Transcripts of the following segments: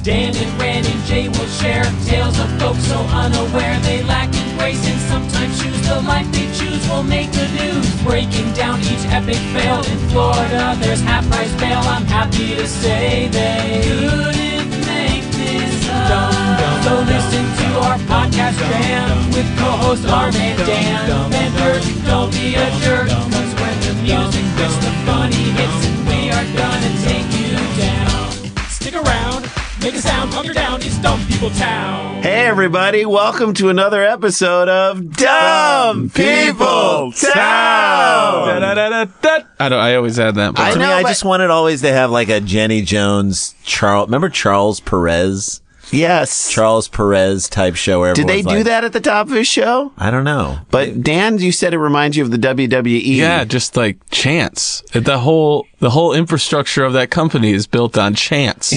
Dan and Ran and Jay will share tales of folks so unaware they lack in grace and sometimes choose the life they choose will make the news. Breaking down each epic fail in Florida, there's half-price bail. I'm happy to say they couldn't make this up. So listen to our podcast jam with co-host Arm and Dan. Bender, don't be a jerk, cause when the music hits, the funny hits, and we are gonna take you down. Stick around, make a sound, calm you down, it's Dumb People Town. Hey everybody, welcome to another episode of Dumb People Town. I always add that. I know, I just wanted always to have like a Jenny Jones, remember Charles Perez? Yes. Charles Perez type show. Where did they do that at the top of his show? I don't know. But Dan, you said it reminds you of the WWE. Yeah, just like chance. The whole infrastructure of that company is built on chance.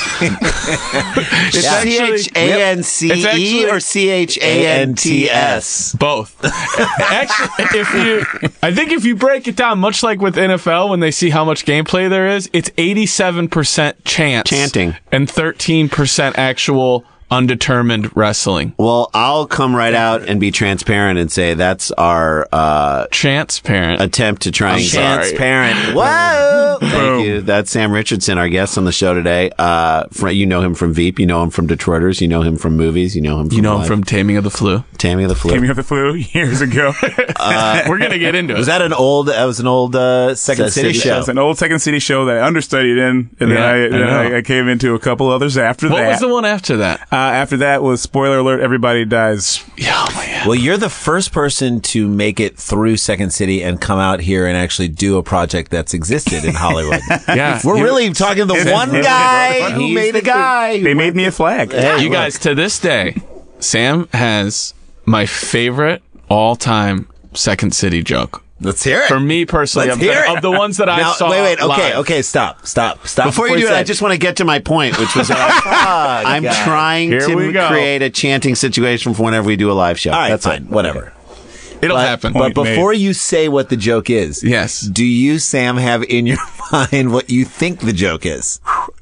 It's C-H-A-N-C-E or C-H-A-N-T-S? Both. Actually, I think if you break it down, much like with NFL, when they see how much gameplay there is, it's 87% chance. Chanting. And 13% actual undetermined wrestling. Well, I'll come right out and be transparent and say that's our transparent attempt to try and transparent. Whoa! Thank you. That's Sam Richardson, our guest on the show today. You know him from Veep. You know him from Detroiters. You know him from movies. You know him from Taming of the Flu. Taming of the Flu years ago. We're gonna get into it. Was that an old? That was an old Second City show. It was an old Second City show that I understudied in, and then I came into a couple others after that. What was the one after that? After that was, spoiler alert, Everybody Dies. Oh my God. Well, you're the first person to make it through Second City and come out here and actually do a project that's existed in Hollywood. Yeah. We're really talking to the one guy who made a guy. They made me a flag. Hey, you guys, to this day, Sam has my favorite all-time Second City joke. Let's hear it. For me personally, of the ones that I saw. Wait, live. okay, stop. Before you do it, I just want to get to my point, which was I'm trying to create a chanting situation for whenever we do a live show. All right, that's fine. Whatever. It'll happen. But before you say what the joke is, yes, do you, Sam, have in your mind what you think the joke is?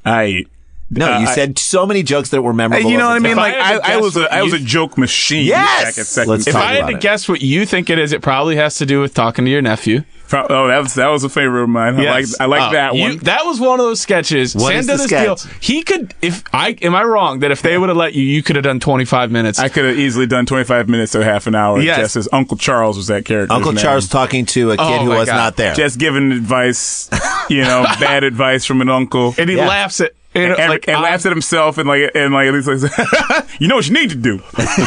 You said so many jokes that were memorable. You know what I mean? Like I was a joke machine. Yes. Back at Second. If I had to guess what you think it is, it probably has to do with talking to your nephew. Oh, that was a favorite of mine. Yes. I like that one. That was one of those sketches. What Sam is did the this sketch? deal. He could. Am I wrong that if they would have let you, you could have done 25 minutes? I could have easily done 25 minutes or half an hour. Yes. Just as Uncle Charles was that character. Uncle Charles talking to a kid who was not there. Just giving advice, bad advice from an uncle, and he laughs at. And laughs at himself and at least you know what you need to do.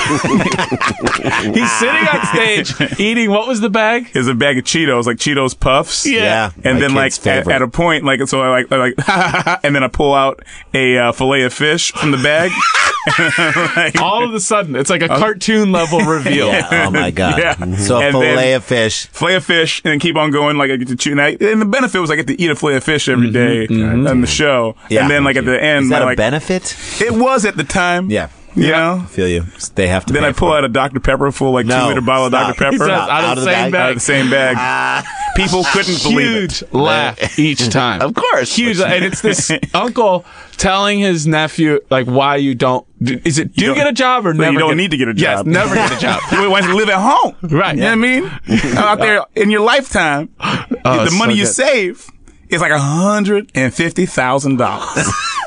He's sitting on stage eating, what was the bag? It's a bag of Cheetos, like Cheetos Puffs. Yeah. And then at a point, so I and then I pull out a fillet of fish from the bag. All of a sudden, it's like a cartoon level reveal. Yeah. Oh my God. Yeah. So a fillet of fish, and then keep on going. Like I get to chew, and the benefit was I get to eat a fillet of fish every day on the show. Yeah. And then at the end, is that a benefit? It was at the time. Yeah. You know? I feel you. They have to. Then I pull out a Dr. Pepper full 2-liter bottle of Dr. Pepper out of the same bag. Out of the same bag. People couldn't believe it. Huge laugh each time. Of course. Huge. And it's this uncle telling his nephew, why you don't. Is it do get a job or never? You don't need to get a job. Yes, never get a job. You want to live at home. Right. You know what I mean? Out there in your lifetime, the money you save is like $150,000.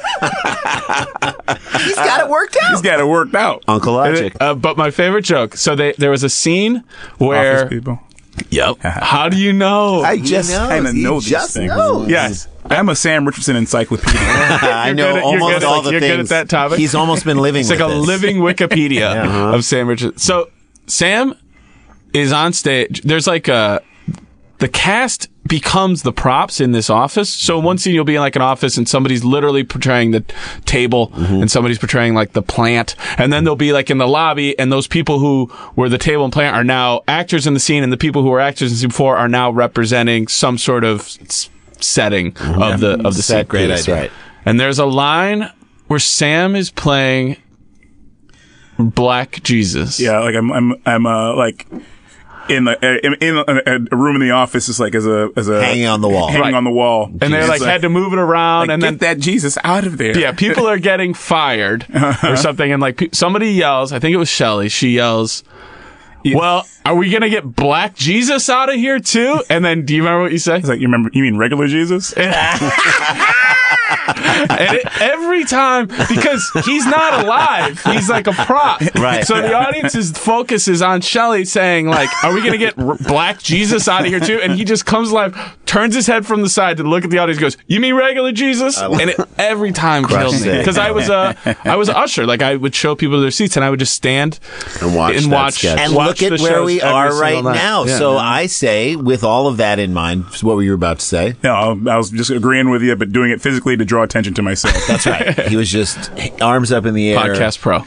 He's got it worked out. He's got it worked out. Uncle Logic. But my favorite joke. So there was a scene where. Office people. Yep. How do you know? I kind of know these things. Yes. I'm a Sam Richardson encyclopedia. I know almost all the things. You're good at that topic. He's almost been living it's with like a this. living Wikipedia of Sam Richardson. So Sam is on stage. There's the cast becomes the props in this office. So one scene you'll be in an office and somebody's literally portraying the table and somebody's portraying the plant. And then they'll be in the lobby and those people who were the table and plant are now actors in the scene and the people who were actors in the scene before are now representing some sort of setting of the set. Great idea. Right. And there's a line where Sam is playing Black Jesus. Yeah, I'm in a room in the office, is like as a hanging on the wall, on the wall, and they like had to move it around, and then that Jesus out of there. Yeah, people are getting fired or something, and like somebody yells. I think it was Shelley. She yells, "Well, are we gonna get Black Jesus out of here too?" And then, do you remember what you say? It's like, you mean regular Jesus? And every time, because he's not alive, he's like a prop. Right. So the audience's focus is on Shelley saying, like, are we going to get Black Jesus out of here too? And he just comes alive, turns his head from the side to look at the audience, goes, "You mean regular Jesus?" And it every time killed me. Because I was an usher. Like, I would show people their seats, and I would just stand and watch and look at where we are right now. Yeah, so I say, with all of that in mind, what were you about to say? No, I was just agreeing with you, but doing it physically to draw attention to myself. That's right. He was just arms up in the air. Podcast pro.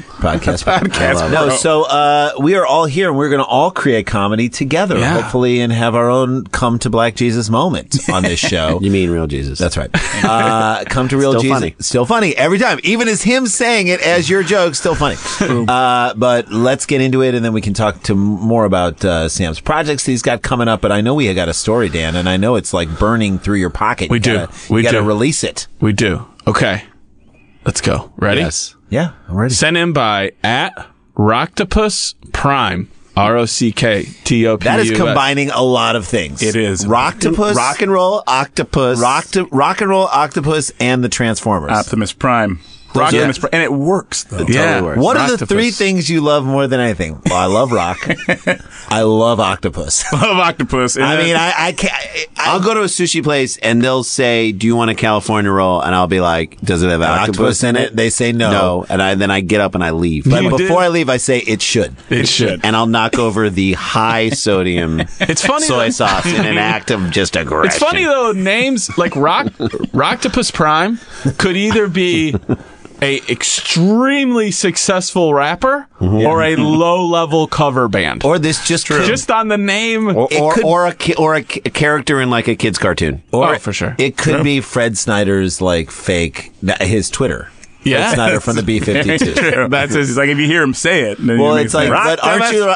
No, so we are all here, and we're going to all create comedy together, hopefully, and have our own come to Black Jesus moment on this show. You mean real Jesus? That's right. Come to real Jesus. Funny. Still funny every time, even as him saying it as your joke. Still funny. But let's get into it, and then we can talk to more about Sam's projects he's got coming up. But I know we got a story, Dan, and I know it's like burning through your pocket. We do. We got to release it. We do. Okay. Let's go. Ready? Yes. Yeah, I'm ready. Sent in by @Rocktopus Prime. ROCKTOPUS. That is combining a lot of things. It is. Rocktopus, Rock and Roll Octopus, Rock and Roll Octopus, and the Transformers. Optimus Prime. Optimus Prime. And it works, though. Yeah. Totally works. What are the Rocktopus. 3 things you love more than anything? Well, I love rock. I love octopus. I love octopus. I mean, I can't. I'll go to a sushi place and they'll say, "Do you want a California roll?" And I'll be like, "Does it have octopus in it?" They say no. No, and then I get up and I leave. But before I leave, I say it should. It should. And I'll knock over the high sodium It's funny soy sauce in an act of just aggression. It's funny though, names like Rocktopus Prime could either be a extremely successful rapper or a low-level cover band. Or this just on the name. or a character in like a kid's cartoon. Or for sure. It could be Fred Snyder's like fake his Twitter. Yeah. Fred Snyder from the B-52. That's it's like if you hear him say it. Well, it's like, but aren't you?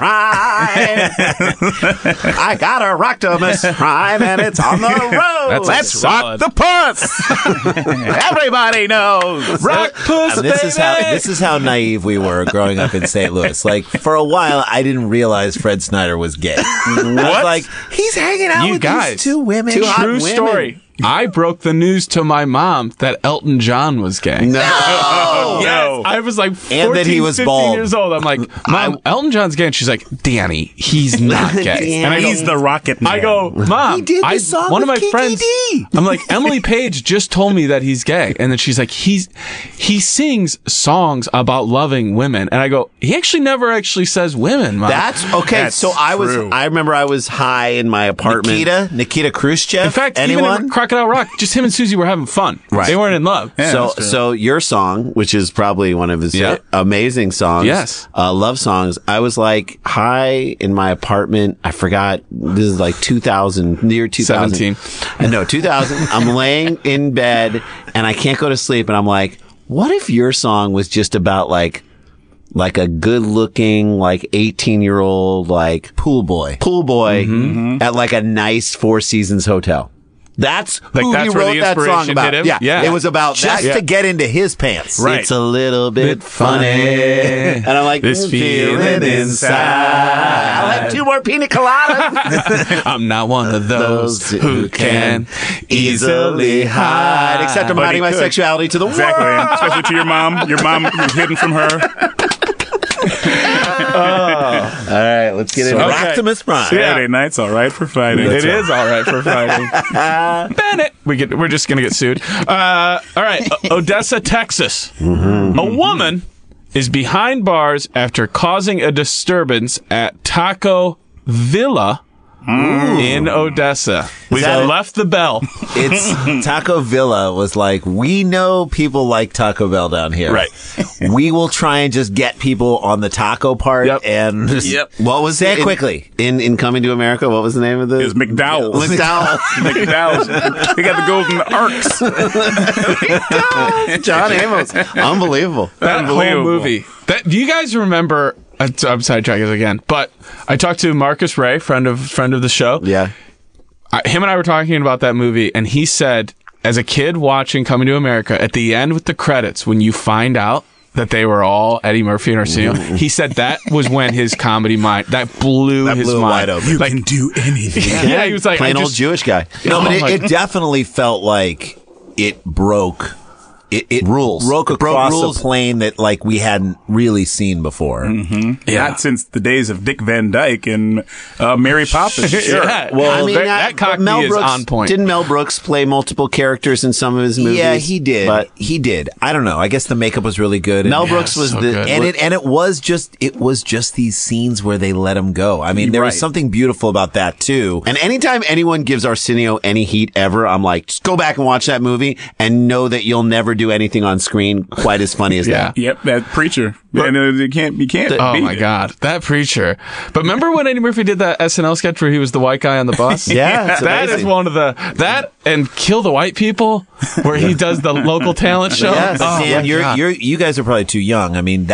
I got a Rocktopus Prime and it's on the road. Let's rock the puss. Everybody knows. Rock puss, And this is how naive we were growing up in St. Louis. Like, for a while, I didn't realize Fred Snyder was gay. I was like, he's hanging out with these 2 women. True story. I broke the news to my mom that Elton John was gay. No. Yes. I was like 14, And that he was 15 bald. years old. I'm like, Mom, Elton John's gay. And she's like, Danny, he's not gay. And I go, he's the Rocket Man. I go, Mom, He did the song one of my with Kiki friends, D. I'm like, Emily Page just told me that he's gay. And then she's like, he sings songs about loving women. And I go, he actually never actually says women, Mom. That's okay. That's so true. I remember I was high in my apartment. Nikita Khrushchev. in fact, anyone? even in Crocodile Rock, just him and Susie were having fun. Right. They weren't in love. Yeah. So your song, which is probably one of his amazing songs, Yes. love songs. I was like high in my apartment. I forgot. This is like 2000, near 2000. 17. No, 2000. I'm laying in bed and I can't go to sleep. And I'm like, what if your song was just about like a good-looking, like 18-year-old, like Pool boy. at like a nice Four Seasons hotel. That's Like, who that's he where wrote the that song inspiration about. hit him? Yeah. It was about Just that. to get into his pants. Right. It's a little bit funny. And I'm like, This feeling inside. I'll have 2 more pina coladas. I'm not one of those who can easily hide. Except I'm But hiding he my could. sexuality to the world. Exactly. Especially to your mom. Your mom was hidden from her. All right, let's get into it. Optimus Prime. Saturday night's all right for fighting. It is all right for fighting. Bennett. We're just going to get sued. All right. Odessa, Texas. Mm-hmm. A woman is behind bars after causing a disturbance at Taco Villa in Odessa. We've that- left the bell. It's Taco Villa was like, we know people like Taco Bell down here. Right. We will try and just get people on the taco part Yep. and What was say it it quickly. in Coming to America? What was the name of the? It was McDowell's. McDowell. McDowell's. They got the golden arcs. John Amos. Unbelievable. That whole Unbelievable. movie. Do you guys remember I'm sidetracking again, but I talked to Marcus Ray, friend of the show. Yeah. Him and I were talking about that movie, and he said, as a kid watching Coming to America, at the end with the credits, when you find out that they were all Eddie Murphy and Arsenio, he said that was when his comedy mind, that blew his mind. Wide open. You can do anything. Yeah, he was like, plain old Jewish guy. No, but it definitely felt like it broke. It rules. broke across a plane that like we hadn't really seen before. Not since the days of Dick Van Dyke and Mary Poppins. Sure. Yeah. Well, I mean, that Cockney is on point. Didn't Mel Brooks play multiple characters in some of his movies? Yeah, he did. But He did. I don't know. I guess the makeup was really good. Mel Brooks was so the good. And it was just these scenes where they let him go. I mean, there was something beautiful about that too. And anytime anyone gives Arsenio any heat ever, I'm like, just go back and watch that movie and know that you'll never do anything on screen quite as funny as that. Yep, that Preacher. And you can't Oh beat my it. God, that Preacher! But remember when Eddie Murphy did that SNL sketch where he was the white guy on the bus? Yeah, it's that amazing. is one of that and Kill the White People, where he does the local talent show. Yes. Oh, Dan, my God. you guys are probably too young. I mean,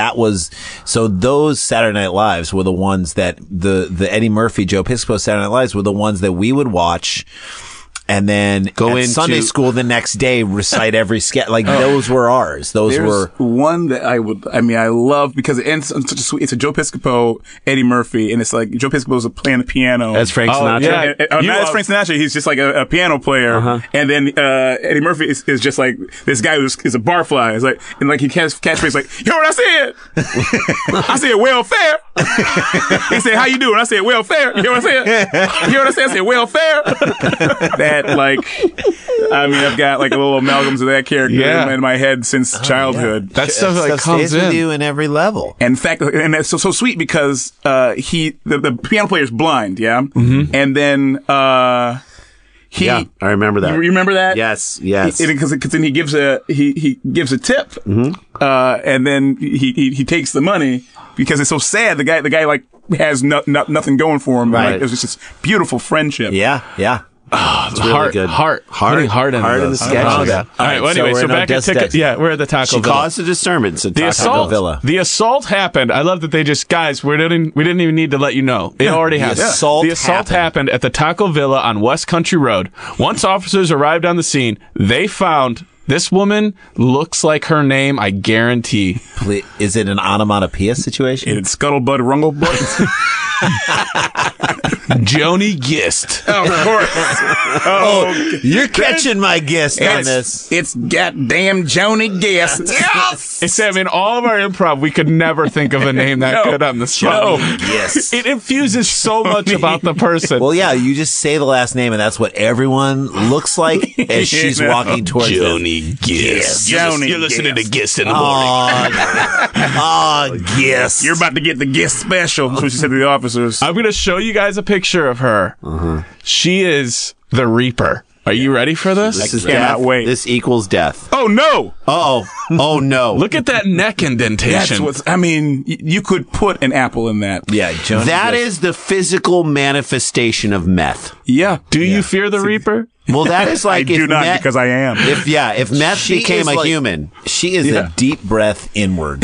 those Saturday Night Lives were the ones that the Eddie Murphy, Joe Piscopo Saturday Night Lives were the ones that we would watch. And then Go at into Sunday school the next day, recite every sketch. Like those were ours. Those There's were one that I love because it ends on such a sweet. It's a Joe Piscopo, Eddie Murphy, and it's like Joe Piscopo's playing the piano. As Frank Sinatra. yeah. Not as Frank Sinatra. He's just like a piano player, and then Eddie Murphy is just like this guy who is a barfly. It's like and like he catchphrase like, "You know what I said? I said welfare." He said, "How you doing?" I said welfare. You know what I said? You know what I said? I said welfare. That like, I mean, I've got like a little amalgams of that character in my head since childhood. That stuff like stays comes with in. you in every level. In fact, and that's so sweet because the piano player's blind, and then Yeah, I remember that. You remember that? Yes. Because then he gives a tip, and then he takes the money because it's so sad. The guy like has nothing going for him. Right. Like, it was just this beautiful friendship. Yeah. It's really good. Putting heart in the sketch. All Yeah. right. Well, anyway, we're so in our back at desk. we're at the Taco She Villa. caused a disturbance at The Taco assault, Villa. the assault happened. I love that they just, guys, we didn't even need to let you know. It already happened. assault The assault happened at the Taco Villa on West Country Road. Once officers arrived on the scene, they found this woman looks like her name, I guarantee. Is it an onomatopoeia situation? It's Scuttlebutt Runglebutt. Joni Gist. Of course. You're catching my guess on this. It's goddamn Joni Guest. Yes. It's, I mean, all of our improv, we could never think of a name that good on the spot. Yes. It infuses so much about the person. Well, yeah, you just say the last name, and that's what everyone looks like as she's walking towards them. Gist. You're listening to Gist in the Yes. You're about to get the Guest special. That's what she said to the officers. I'm going to show you guys a picture of her. She is the Reaper. Are you ready for this? This is cannot death. wait. This equals death. Oh no! Oh no! Look at that neck indentation. That's what's. I mean, you could put an apple in that. Yeah, Joni That Gist. is the physical manifestation of meth. Yeah. Do you fear the Reaper? Well, that is I like do if not meth, because I am. if meth She became is a like- human. She is a deep breath inward.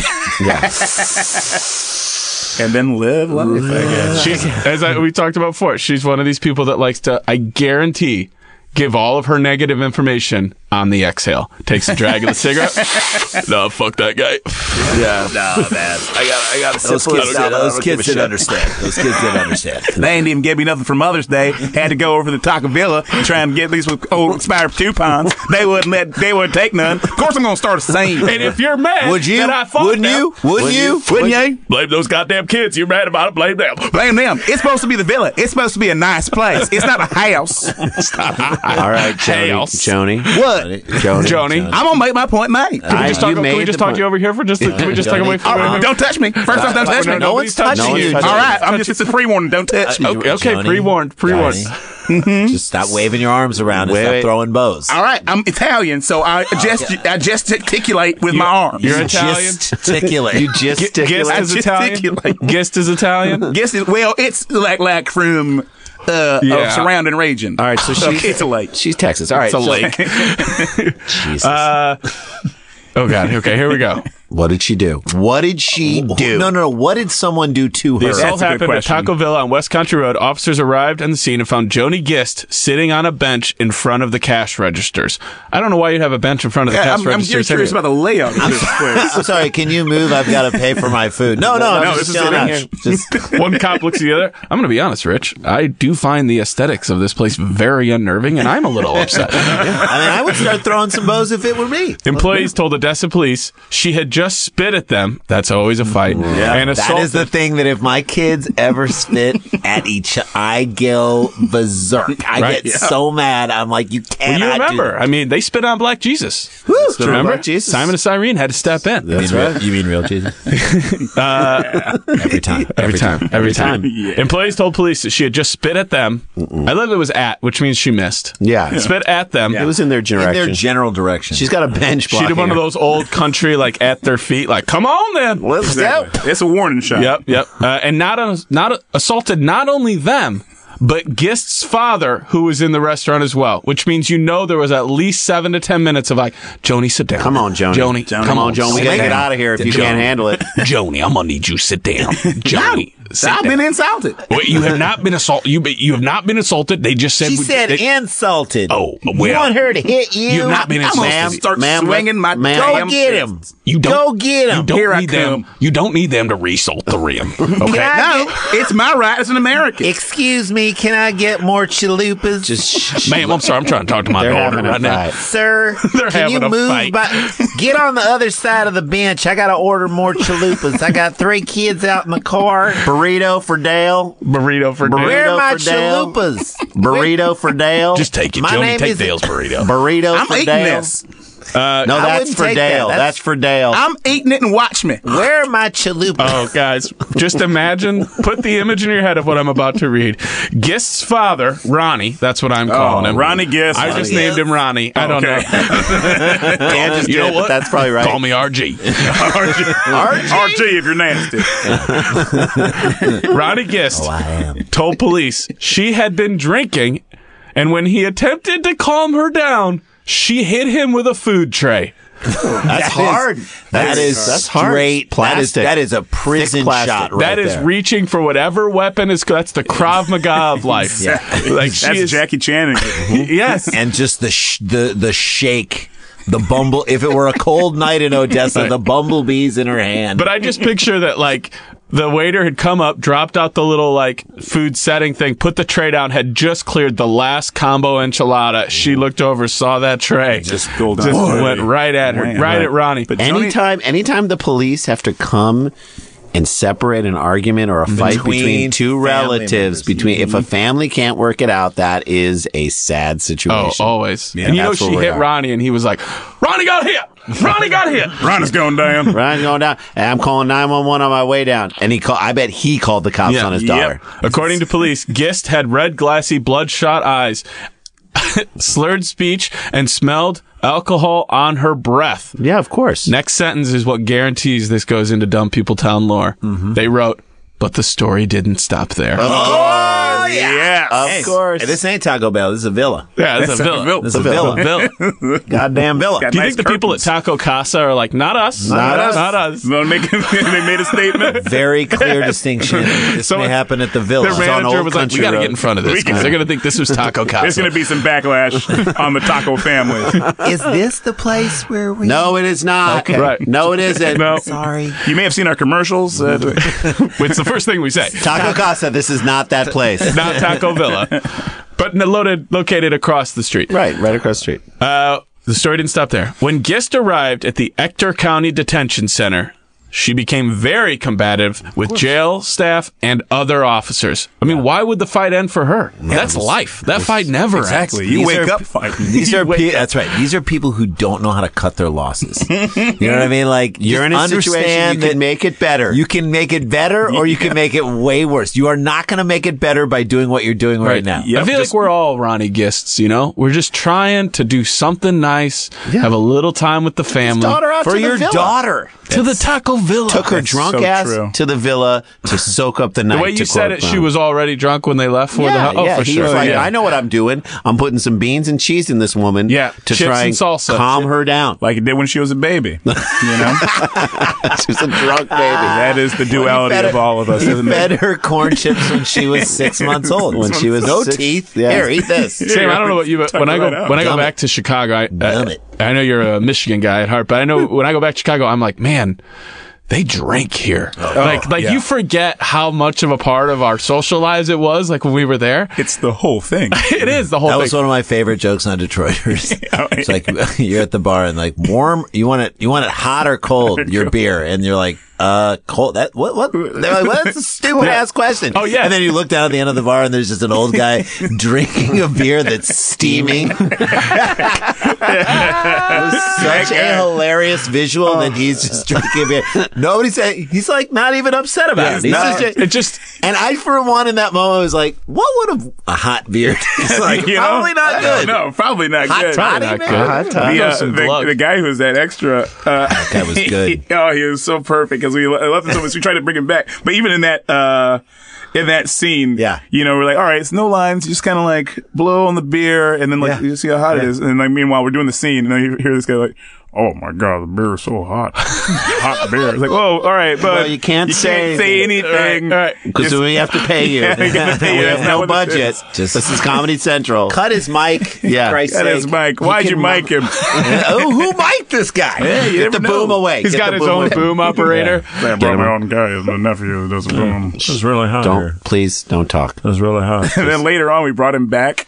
And then live life, I guess. She's, we talked about before, she's one of these people that likes to, I guarantee, give all of her negative information on the exhale. Takes a drag of the cigarette. No, fuck that guy. Yeah, no, man. I got those kids didn't understand. Those kids didn't understand. They ain't even give me nothing for Mother's Day. Had to go over to the Taco Villa and try and get these with old expired coupons. They wouldn't take none. Of course, I'm gonna start a scene. And if you're mad, Would you? that I fucked Wouldn't them, you? Wouldn't you? Wouldn't you? blame those goddamn kids. You're mad about it, blame them. Blame them. It's supposed to be the villa. It's supposed to be a nice place. It's not a house. All right, Joni. What? Joni. I'm gonna make my point, mate. Can we just talk, can we just talk you over here for just? Can we just talk away All from right, don't touch me. First off, don't touch me. No one's touching you. All right, it's a pre-warning. Don't touch me. Okay, Joni, pre-warned. Just stop waving your arms around and stop throwing bows. All right, I'm Italian, so I gesticulate with my arms. You're Italian. Gesticulate. You just Gist is Italian. gesticulate. Gist is Italian. It's like from surrounding region. All right, so it's a lake. She's Texas. All right, It's a lake. Jesus. Oh God. Okay, here we go. What did she do? What did she do? No. What did someone do to The her? assault happened at Taco Villa on West Country Road. Officers arrived on the scene and found Joni Gist sitting on a bench in front of the cash registers. I don't know why you'd have a bench in front of the cash registers. I'm curious about the layout of this place. I'm sorry, can you move? I've got to pay for my food. No, this is here. Just One cop looks at the other. I'm going to be honest, Rich. I do find the aesthetics of this place very unnerving, and I'm a little upset. I would start throwing some bows if it were me. Employees told Odessa police she had just spit at them. That's always a fight. And That assaulted. is the thing that if my kids ever spit at each other, I go berserk. I get so mad. I'm like, you cannot Well, you remember? do I mean, they spit on Black Jesus. Remember? Remember? Simon and Cyrene had to step in. That's right. You mean real Jesus? Every time. Yeah. Employees told police that she had just spit at them. I love it was at, which means she missed. Yeah. Spit at them. It was in their In direction. their general direction. She's got a bench She blocking did one of her. those old country, like at their feet, like, come on then. Let's go. It's a warning shot. Yep. And assaulted not only them, but Gist's father, who was in the restaurant as well, which means there was at least 7 to 10 minutes of like, Joni, sit down. Come on, Joni. Come on, Joni. We gotta get out of here if you can't handle it. Joni, I'm gonna need you to sit down. Joni, sit I've down. been insulted. Wait, you have not been assaulted. You have not been insulted. They just said She said you insulted. well, want her to hit you? You've not been I'm insulted. gonna start swinging my Go damn get fist. him. You don't, Go get him. You don't Here I need them. come. You don't need them to result the rim. Okay. No, it's my right as an American. Excuse me, can I get more chalupas? Just Ma'am, I'm sorry. I'm trying to talk to my They're daughter having a right now. fight. Sir, They're can you having a move fight. get on the other side of the bench. I got to order more chalupas. I got 3 kids out in the car. Burrito for Dale. Burrito for Where Dale. are my for Dale. chalupas? Burrito for Dale. Just take it, My Joni. name Take is Dale's burrito. Burrito I'm for eating Dale. this. No, I that's wouldn't for take Dale. that. That's for Dale. I'm eating it and watch me. Where are my chalupas? Oh, guys, just imagine, put the image in your head of what I'm about to read. Gist's father, Ronnie, that's what I'm calling him. Ronnie Gist. I just named him Ronnie. I don't know. Dan just You did know it, what? but that's probably right. Call me RG. RG if you're nasty. Ronnie Gist told police she had been drinking, and when he attempted to calm her down, she hit him with a food tray. That's hard. That's hard. Straight Plastic. That is a prison plastic. shot right That is there. reaching for whatever weapon is. That's the Krav Maga of life. Yeah. Like she That's is. Jackie Chan. Yes. And just the shake, the bumble. If it were a cold night in Odessa, the bumblebees in her hand. But I just picture that, like, the waiter had come up, dropped out the little, like, food setting thing, put the tray down, had just cleared the last combo enchilada. She looked over, saw that tray. Just pulled Just out. went right at her, Man, right right. at Ronnie. But Anytime the police have to come and separate an argument or a fight between two family relatives, members. if a family can't work it out, that is a sad Oh, situation. always. And you know that's where she we hit are. Ronnie, and he was like, Ronnie got hit! Ronnie got hit! Ronnie's going down. Ryan's going down, and I'm calling 911 on my way down. And I bet he called the cops on his daughter. According to police, Gist had red, glassy, bloodshot eyes, slurred speech, and smelled alcohol on her breath. Yeah, of course. Next sentence is what guarantees this goes into Dumb People Town lore. They wrote, but the story didn't stop there. oh yeah, Of course. Hey, this ain't Taco Bell. This is a villa. Yeah, it's a villa. This is a villa. Villa. Goddamn villa. Got Do you nice think the people at Taco Casa are like, not us? Not us. Not us. They made a statement. Very clear distinction. This So may happen at the villa. Their It's on manager Old was like, we Country got to Road. get in front of this because they're going to think this was Taco Casa. There's going to be some backlash on the taco family. Is this the place where we? No, it is not. Okay. Right. No, it isn't. No. Sorry. You may have seen our commercials. It's the first thing we say. Taco Casa, this is not that place. Not Taco Villa, but located across the street. Right across the street. The story didn't stop there. When Gist arrived at the Ector County Detention Center, she became very combative with jail staff and other officers. I mean, why would the fight end for her? That's life. That fight never Exactly. ends. You These wake are- up fighting. These are that's right. These are people who don't know how to cut their losses. You know what I mean? Like You're in a just situation you understand can that make it better. You can make it better, or you can make it way worse. You are not going to make it better by doing what you're doing right now. Yep, I feel like we're all Ronnie Gists, you know? We're just trying to do something nice, have a little time with the family. daughter out For to the your villa. daughter. to the Taco villa. Took her drunk ass to the villa to soak up the night. The way you said it, she was already drunk when they left for the house. Oh, for he sure. was like, I know what I'm doing. I'm putting some beans and cheese in this woman to try and salsa. calm her down. Like it did when she was a baby. You know? She was a drunk baby. That is the duality of all of us, isn't it? Fed her corn chips when she was 6 months old. When she was no teeth. Yeah. Here, eat this. Sam, I don't know what you, but when I go back to Chicago, I know you're a Michigan guy at heart, but I know when I go back to Chicago, I'm like, man, they drink here. You forget how much of a part of our social lives it was, like when we were there. It's the whole thing. It is the whole thing. That was one of my favorite jokes on Detroiters. It's like you're at the bar and like warm, you want it hot or cold, your beer, and you're like, cold. That what? They're like, well, that's a stupid ass question. Oh yeah. And then you look down at the end of the bar and there's just an old guy drinking a beer that's steaming. It was such a hilarious visual that he's just drinking a beer. Nobody said, he's like not even upset about it. He's just, and I for one in that moment was like, what would a hot beer taste like? Probably not good. No, probably not good. Probably not good. The guy who was that extra, that guy was good. He was so perfect because we left him so much. We tried to bring him back, but even in that scene, we're like, all right, it's no lines. You just kind of like blow on the beer, and then like you see how hot it is, and like meanwhile we're doing the scene, and then you hear this guy like, oh my God, the beer is so hot. Hot beer. It's like, whoa, all right, but well, you can't say anything. Because we have to pay you. We have no budget. This is Comedy Central. Cut his mic. Cut his mic. Why'd you mic him? Who mic'd this guy? Get the boom away. He's got his own boom operator. I brought my own guy. My nephew who does a boom. This is really hot here. Please don't talk. This is really hot. And then later on, we brought him back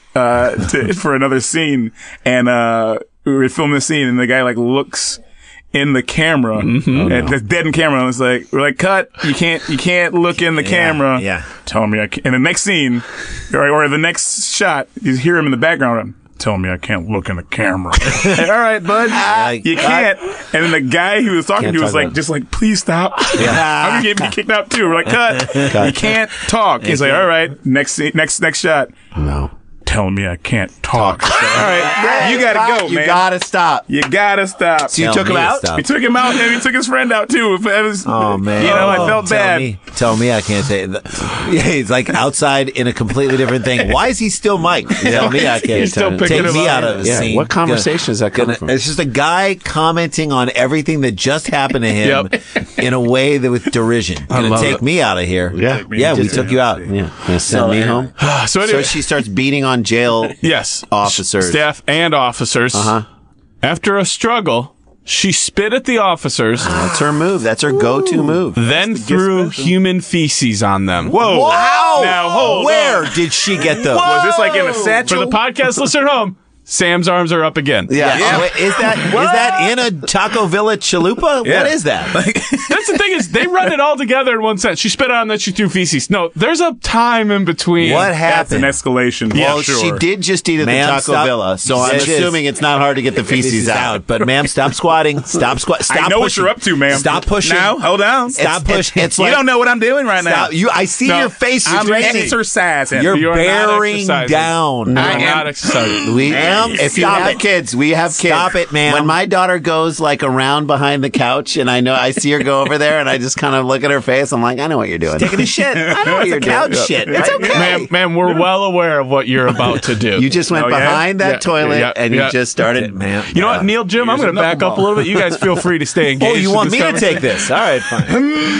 for another scene, and we were filming the scene, and the guy like looks in the camera, and the dead in camera. And it's like, we're like, cut. You can't look in the camera. Yeah. Tell me I can't. And the next scene, or the next shot, you hear him in the background. Tell me I can't look in the camera. All right, bud. You can't. And then the guy he was talking to was like, just like, please stop. I'm getting me kicked out too. We're like, cut. You can't talk. He's like, all right, next shot. No. Tell me I can't talk. All right, you gotta go, man. You gotta stop. You gotta stop. So you took him out? We took him out, and we took his friend out too. It was, oh man! I felt bad. Tell me I can't say it. Yeah, he's like outside in a completely different thing. Why is he still Mike? Tell me I can't. Take me out of the scene. What conversation is that coming from? It's just a guy commenting on everything that just happened to him in a way that with derision. Take me out of here. Yeah, we took you out. Yeah, send me home. So anyway, she starts beating on jail officers, staff and officers. After a struggle, she spit at the officers. That's her move. That's her go-to move. Then threw human feces on them. Whoa! Wow! Now hold Where on. did she get those? Was this like in a satchel? For the podcast listener at home, Sam's arms are up again. Yeah. Wait, is that in a Taco Villa chalupa? Yeah. What is that? That's the thing is they run it all together in one sentence. She spit on, then she threw feces. No, there's a time in between. What That's happened? an escalation. Well, sure. she did just eat at the Taco Villa, so I'm assuming it's not hard to get the feces out. But ma'am, stop squatting. Stop squatting. Stop I know pushing. what you're up to, ma'am. Stop pushing. Now, hold on. Stop pushing. It's like, you don't know what I'm doing right now. I see your face. I'm exercising. You're You are not bearing exercising. down. No, I I'm am not excited. If you have kids, we have kids. Stop it, ma'am. When my daughter goes like around behind the couch, and I see her go over there, and I just kind of look at her face. I'm like, I know what you're doing. Taking a shit. I know what you're doing. Couch shit. It's okay. Ma'am, we're well aware of what you're about to do. You just went behind that toilet, and you just started, man. You know what, Neil, Jim, I'm going to back up a little bit. You guys feel free to stay engaged. Oh, you want me to take this? All right, fine.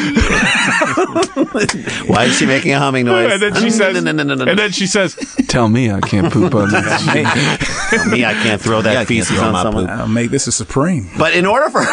Why is she making a humming noise? And then she says, tell me I can't poop on this. Tell me I can't throw that feces on someone. I'll make this a supreme. But in order for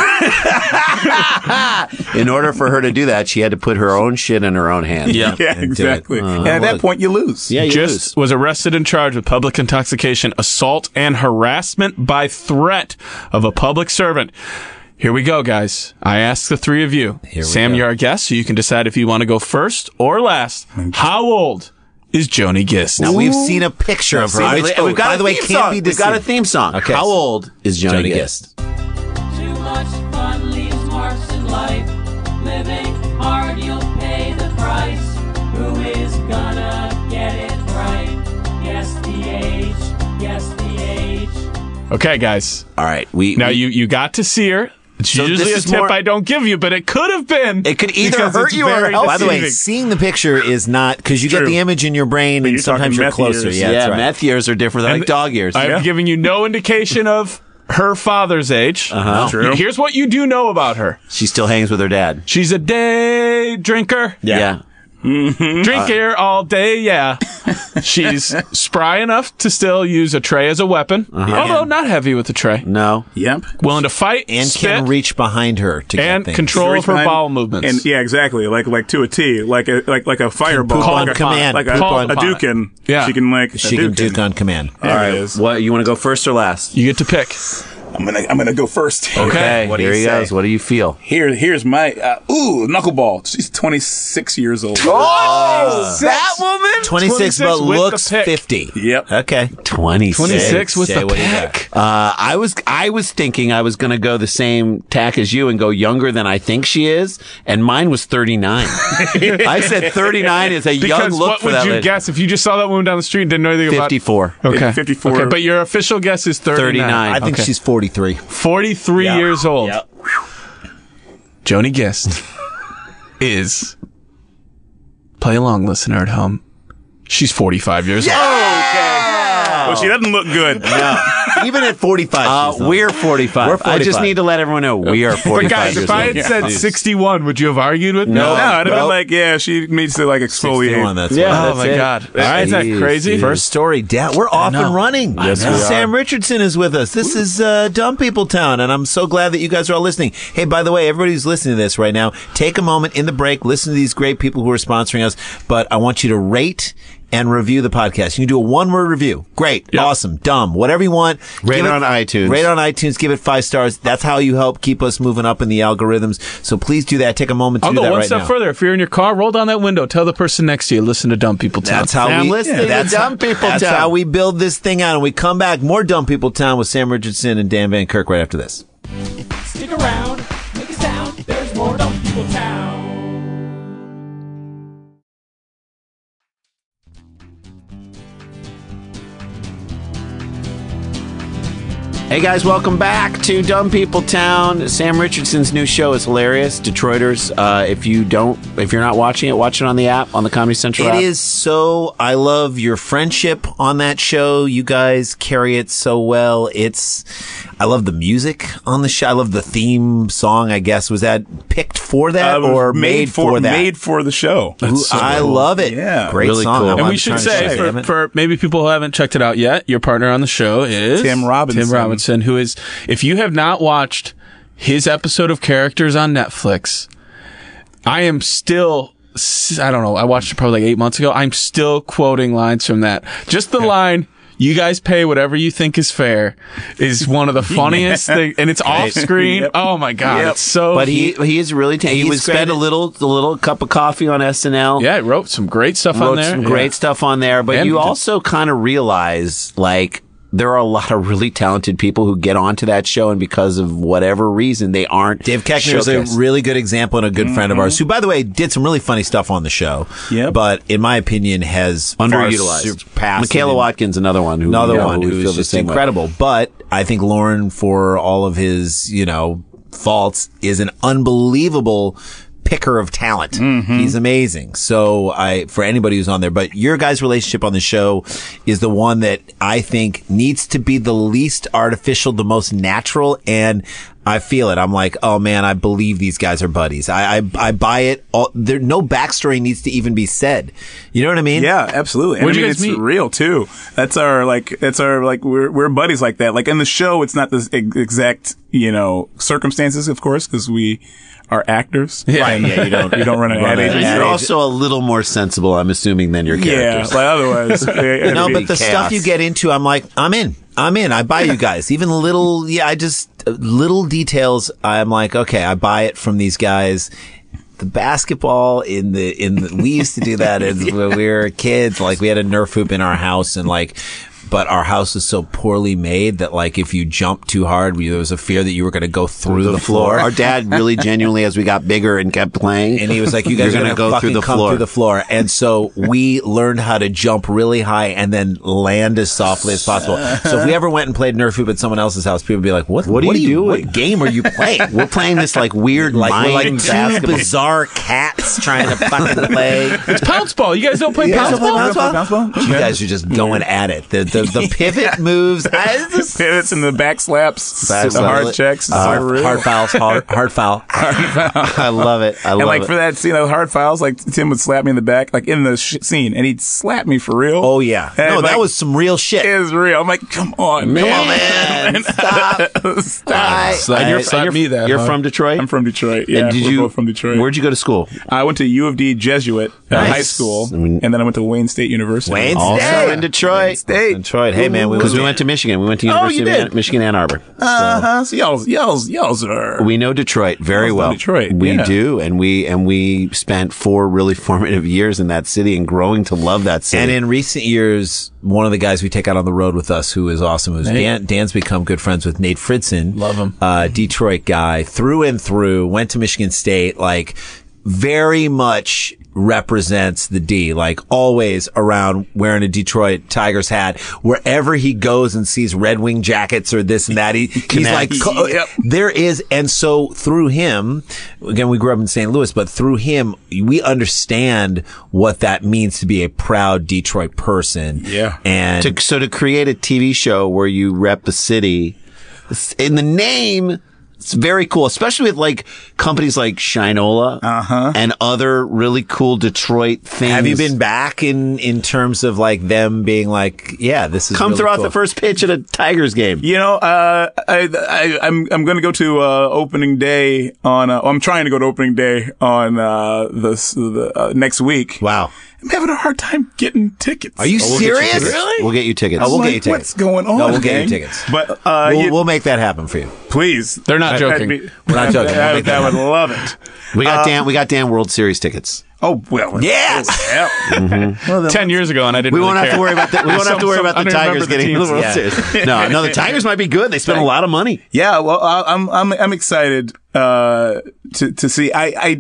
her to do that, she had to put her own shit in her own hand. Yeah, exactly. And at that point, you lose. Yeah, you Just was arrested and charged with public intoxication, assault, and harassment by threat of a public servant. Here we go, guys. I ask the three of you. Sam, you're our guest, so you can decide if you want to go first or last. How old is Joni Gist? Now, we've seen a picture of her. We've got, by the way, can't be we've got a theme song. Okay. How old is Joni Gist? Too much fun leaves marks in life. Living hard, you'll pay the price. Who is gonna get it right? Guess the age. Guess the age. Okay, guys. All right. You got to see her. It's usually a tip I don't give you, but it could have been. It could either hurt you or help. By the way, seeing the picture is not, because you get the image in your brain and sometimes you're closer. Years. Yeah, right. Meth years are different than like dog years. I'm giving you no indication of her father's age. True. Here's what you do know about her. She still hangs with her dad. She's a day drinker. Yeah. Drink here all day, yeah. She's spry enough to still use a tray as a weapon, although not heavy with the tray. No. Yep. Willing to fight and spit, can reach behind her to and get control of her bowel movements. And exactly, like to a T, like a fireball, on command, like a Dukin. Yeah, she can Duke on command. All right, what you want to go first or last? You get to pick. I'm gonna go first. Okay, here he goes. What do you feel? Here's my knuckleball. She's 26 years old. Oh, that woman, 26 but looks 50. Yep. Okay. 26 with the pick. I was thinking I was gonna go the same tack as you and go younger than I think she is, and mine was 39. I said 39 is a young look for that. What would you guess if you just saw that woman down the street and didn't know anything 54. about? 54. Okay, 54. Okay, but your official guess is 39. I think she's 43. 43 years old. Yep. Joni Gist is, play along, listener at home, she's 45 years old. Well, she doesn't look good. No. Even at 45. We're 45. We're 45. I just need to let everyone know we are 45. But guys, if I had said 61, would you have argued with me? No, I'd have been like, yeah, she needs to like exfoliate. That's oh my God. All right, is that crazy? First story, Dad. We're off and running. Yes, we are. Sam Richardson is with us. This is Dumb People Town, and I'm so glad that you guys are all listening. Hey, by the way, everybody who's listening to this right now, take a moment in the break, listen to these great people who are sponsoring us, but I want you to rate and review the podcast. You can do a one-word review. Great. Yep. Awesome. Dumb. Whatever you want. Rate it on iTunes. Rate on iTunes. Give it 5 stars. That's how you help keep us moving up in the algorithms. So please do that. Take a moment to do that right now. I'll go one step further. If you're in your car, roll down that window. Tell the person next to you, listen to Dumb People Town. That's how That's how we build this thing out. And we come back. More Dumb People Town with Sam Richardson and Dan Van Kirk right after this. Stick around. Make a sound. There's more Dumb People Town. Hey guys, welcome back to Dumb People Town. Sam Richardson's new show is hilarious. Detroiters, if you're not watching it, watch it on the app, on the Comedy Central app. It is so, I love your friendship on that show. You guys carry it so well. I love the music on the show. I love the theme song, I guess. Was that picked for that or made for that? Made for the show. I love it. Yeah. Great really song. cool. And we should say, for maybe people who haven't checked it out yet, your partner on the show is Tim Robinson, who is, if you have not watched his episode of Characters on Netflix, I am still, I don't know, I watched it probably like 8 months ago. I'm still quoting lines from that. Just the line, "You guys pay whatever you think is fair," is one of the funniest things, and it's off screen. Yep. Oh my God, it's so. But he is really. He was spent a little cup of coffee on SNL. Yeah, he wrote some great stuff on there. Great stuff on there. But and you also kind of realize, like, there are a lot of really talented people who get onto that show, and because of whatever reason, they aren't. Dave Keckner is a really good example and a good friend of ours, who, by the way, did some really funny stuff on the show. Yeah, but in my opinion, has underutilized. Michaela Watkins, another one who's just incredible. But I think Lauren, for all of his faults, is an unbelievable picker of talent. Mm-hmm. He's amazing. So for anybody who's on there, but your guys' relationship on the show is the one that I think needs to be the least artificial, the most natural. And I feel it. I'm like, oh man, I believe these guys are buddies. I buy it. There, no backstory needs to even be said. You know what I mean? Yeah, absolutely. And it's real too. That's our we're buddies like that. Like in the show, it's not the exact, circumstances, of course, because we are actors. Yeah. Right. Yeah. You don't run an ad agency. You're also a little more sensible, I'm assuming, than your characters. Yeah. Like otherwise. No, but the stuff you get into, I'm like, I'm in. I buy you guys. Even little details. I'm like, okay, I buy it from these guys. The basketball we used to do that when we were kids. Like we had a Nerf hoop in our house, and like but our house is so poorly made that like if you jumped too hard, there was a fear that you were going to go through the floor. Our dad really genuinely, as we got bigger and kept playing, and he was like, "You guys are going to go through the floor." And so we learned how to jump really high and then land as softly as possible. So if we ever went and played Nerf Hoop at someone else's house, people would be like, "What are you doing? What game are you playing?" We're playing this like weird mind two basketball. bizarre cats trying to fucking play. It's Pounce Ball. You guys don't play Pounce Ball? You guys are just going at it. The pivot moves. Pivots and the back slaps. The hard checks. Hard fouls. Hard foul. I love it. And like for that scene of hard fouls, like Tim would slap me in the back, like in the scene, and he'd slap me for real. Oh yeah. And no, that was some real shit. It was real. I'm like, come on, man. Stop. You're from Detroit? I'm from Detroit. Yeah, we're both from Detroit. Where'd you go to school? I went to U of D Jesuit high school, and then I went to Wayne State University. Also in Detroit. Detroit. Hey man, because we went to Michigan. We went to University of Michigan Ann Arbor. So y'all's are. We know Detroit very well. Detroit. We do, and we spent 4 really formative years in that city and growing to love that city. And in recent years, one of the guys we take out on the road with us who is awesome is Dan's become good friends with Nate Fridson. Love him. Detroit guy through and through, went to Michigan State, like very much represents the D, like always around wearing a Detroit Tigers hat. Wherever he goes and sees Red Wing jackets or this and that, he's like, there is. And so through him, again, we grew up in St. Louis, but through him, we understand what that means to be a proud Detroit person. Yeah. And to create a TV show where you rep the city in the name, it's very cool, especially with like companies like Shinola and other really cool Detroit things. Have you been back in terms of like them being like, yeah, this is come really throughout cool. the first pitch at a Tigers game? You know, I'm going to go to opening day on. I'm trying to go to opening day on the next week. Wow. I'm having a hard time getting tickets. Are you serious? Really? We'll get you tickets. Oh, we'll Like, get you tickets. what's going on? No, we'll get you gang? tickets. But We'll make that happen for you. please. They're not joking. We're not joking. We'll make that I would happen. love it. We got Dan World Series tickets. Oh well. Yes. Well, then 10 years ago, and I didn't. We really won't have care. to worry about that. We won't have to worry about I the don't Tigers remember the getting the teams. World Yeah. Series. No, the Tigers might be good. They spent a lot of money. Yeah, well, I'm excited to see. I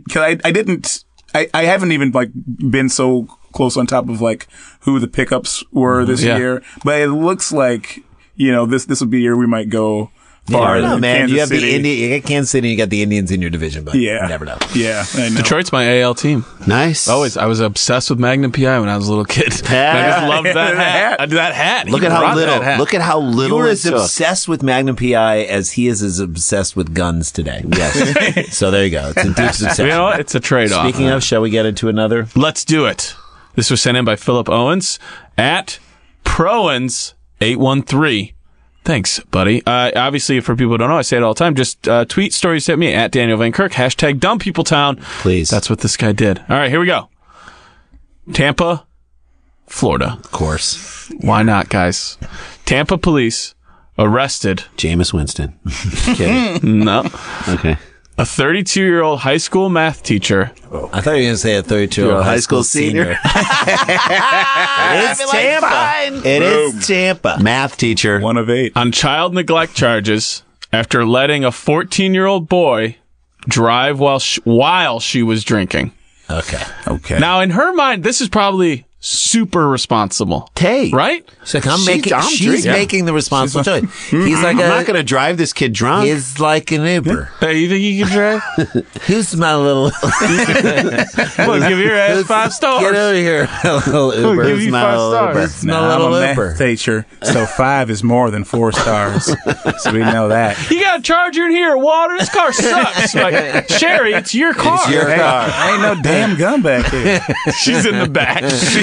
haven't even like been so close on top of like who the pickups were this year, but it looks like this would be a year we might go far. No, man. Kansas You have City. you got Kansas City, and you got the Indians in your division, but you never know. Yeah, I know. Detroit's my AL team. Nice. Always. I was obsessed with Magnum PI when I was a little kid. And I just loved that hat. That hat. Look He at how brought little. that hat. Look at how You little were it as took. obsessed with Magnum PI as he is as obsessed with guns today. Yes. So there you go. It's a dude's obsession. You know what? It's a trade-off. Speaking of, shall we get into another? Let's do it. This was sent in by Philip Owens at Proens813. Thanks, buddy. Obviously, for people who don't know, I say it all the time. Just tweet stories at me at Daniel Van Kirk. # Dumb People Town. Please. That's what this guy did. All right, here we go. Tampa, Florida. Of course. Why not, guys? Tampa police arrested. Jameis Winston. Kidding. No. Okay. A 32-year-old high school math teacher. I thought you were going to say a 32-year-old high school senior. It is Tampa. It is Tampa. Math teacher. 1 of 8. On child neglect charges after letting a 14-year-old boy drive while she was drinking. Okay. Now, in her mind, this is probably super responsible. Hey. Right? She's like, She's she's making the responsible choice. He's like, I'm not going to drive this kid drunk. he's like an Uber. Hey, you think you can drive? Who's my little? Well, give your ass 5 stars. Get over here, little Uber. Give you 5 stars. It's my little I'm a Uber. math teacher, so 5 is more than 4 stars. So we know that. You got a charger in here, water. This car sucks. Like, Sherry, it's your car. It's your car. Ain't no damn gun back here. She's in the back.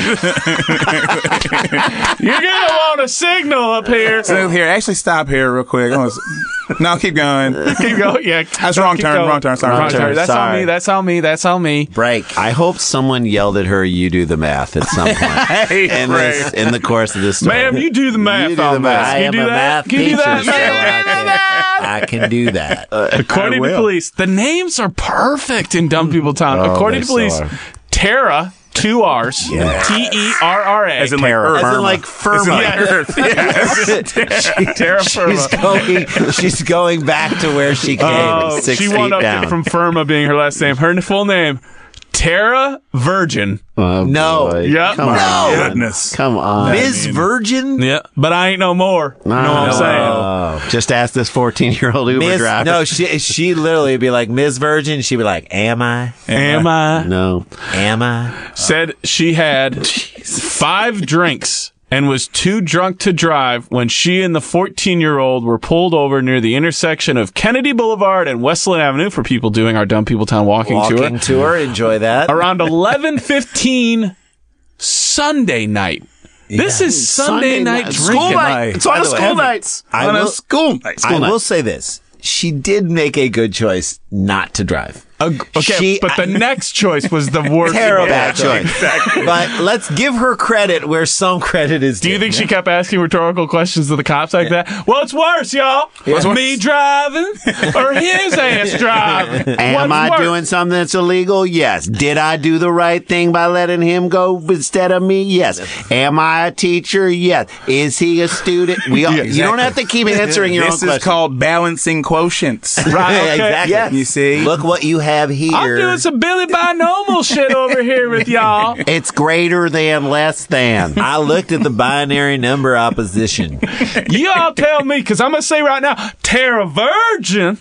You're gonna want a signal up here. So here, actually stop here real quick. No, keep going. Keep going. Yeah, That's wrong keep turn. going. Wrong turn. Sorry. Wrong turn. That's Sorry. on me. That's on me. That's on me. Break. I hope someone yelled at her, "You do the math" at some point in the course of this story. Ma'am, you do the math You do on the math. this. I You am do a that? math Can you do that? teacher, ma'am? I can do that. According to police, the names are perfect in Dumb People Town. According to they so police, are. Tara 2 R's. Terra. As in like Earth. As in like Firma. Terra Firma. She's going back to where she came. 6 she feet won up down. from Firma being her last name. Her full name, Terra Virgin. Oh, No. boy. Yeah. Come No. on. Goodness. Come on. Ms. Virgin? Yeah, but I ain't no more. You know what I'm saying? Oh, just ask this 14-year-old Uber Miss, driver. no, she literally would be like, Ms. Virgin. She'd be like, am I? Am I? No. Am I? Said she had 5 drinks and was too drunk to drive when she and the 14-year-old were pulled over near the intersection of Kennedy Boulevard and Westland Avenue for people doing our Dumb People Town walking tour. Enjoy that. Around 11:15 Sunday night. This is Sunday night drinking. School night. It's on By a the way, school night. On a school night. I will say this. She did make a good choice not to drive. Okay, but the next choice was the worst. Terrible Bad choice. Exactly. But let's give her credit where some credit is due. Do you think she kept asking rhetorical questions to the cops like that? What's worse, y'all? Was me driving or his ass driving? Am What's I worse? doing something that's illegal? Yes. Did I do the right thing by letting him go instead of me? Yes. Am I a teacher? Yes. Is he a student? You don't have to keep answering your own This questions. is called balancing quotients. Right, okay. Exactly. Yes. You see? Look what you have here. I'm doing some Billy Binomal shit over here with y'all. It's greater than, less than. I looked at the binary number opposition. You all tell me, because I'm going to say right now, Terra Virgin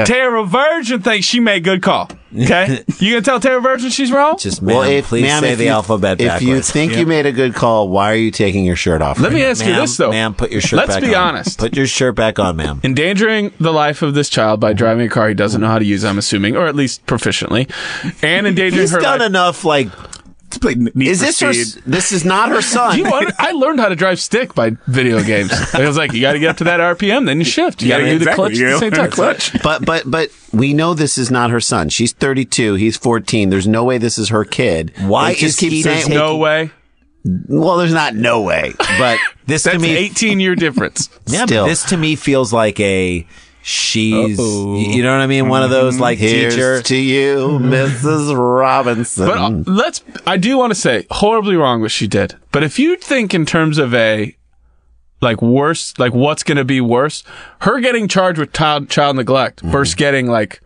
thinks she made good call. Okay? You going to tell Terra Virgin she's wrong? Just, ma'am, please say if the alphabet If backwards. you think you made a good call, why are you taking your shirt off? Let me ask you Ma'am, this, though. Ma'am, put your shirt back on. Let's be honest. Put your shirt back on, ma'am. Endangering the life of this child by driving a car he doesn't know how to use, I'm assuming, or at least proficiently, and endangering He's her done life. enough, like, Is this her? This is not her son. I learned how to drive stick by video games. I was like, you got to get up to that RPM, then you shift. You got to do the clutch at the same time. Clutch. But we know this is not her son. She's 32. He's 14. There's no way this is her kid. Why They just is keep he saying No way. Well, there's not no way, but this That's to me, 18-year difference. yeah, but still. this to me feels like a she's, you know what I mean? One of those like Here's teacher. to you, Mrs. Robinson. But I do want to say, horribly wrong what she did. But if you think in terms of a, like, worse, like, what's going to be worse, her getting charged with child neglect versus getting, like,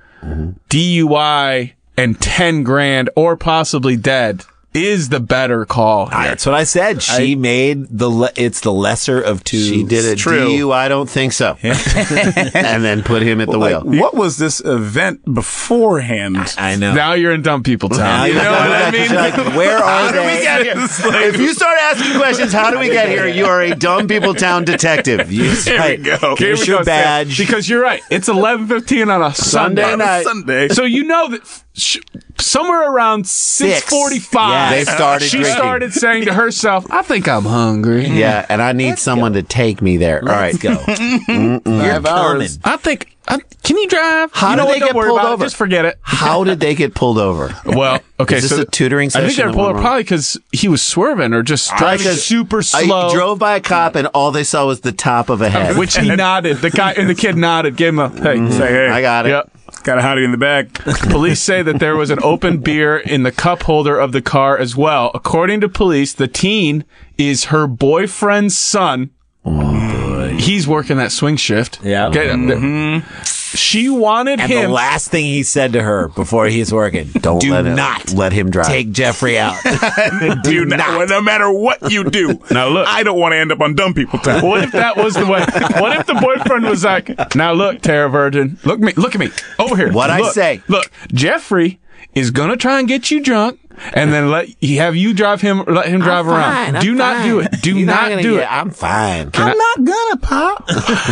DUI and 10 grand or possibly dead is the better call here. That's what I said. She made it's the lesser of two. She did a DUI, I don't think so. And then put him at the wheel. What was this event beforehand? I know. Now you're in dumb people town. You know what I mean? Like, where are they? If you start asking questions, how do we get here? You are a dumb people town detective. Here we go. Here's your badge. Because you're right. It's 11:15 on a Sunday night. Sunday. So you know that somewhere around 6:45, They started she drinking. started saying to herself, "I think I'm hungry." Yeah, and I need someone to take me there. All right. Let's go. You're coming. I think. Can you drive? How you know did what? they Don't get worry pulled about over? it. Just forget it. How did they get pulled over? Well, okay. Is this so a tutoring I think session they that pulled went over wrong? probably because he was swerving or just driving Because super slow. I drove by a cop and all they saw was the top of a head. which he nodded. The guy and the kid nodded. Gave him a hey. Say, hey, I got it. Yep. got a hottie in the back. Police say that there was an open beer in the cup holder of the car as well. According to police, the teen is her boyfriend's son. Oh, boy. He's working that swing shift. Yeah. Okay. She wanted And him. the last thing he said to her before he's working, Don't do let not him drive. take Jeffrey out. Do not. Well, no matter what you do. Now look. I don't want to end up on dumb people time. What if that was the way? What if the boyfriend was like, "Now look, Terra Virgin, look at me, over here. What'd I Look, say? Look, Jeffrey is gonna try and get you drunk, and then let him drive around. Do not do it. Do not do it. I'm fine. I'm not gonna pop.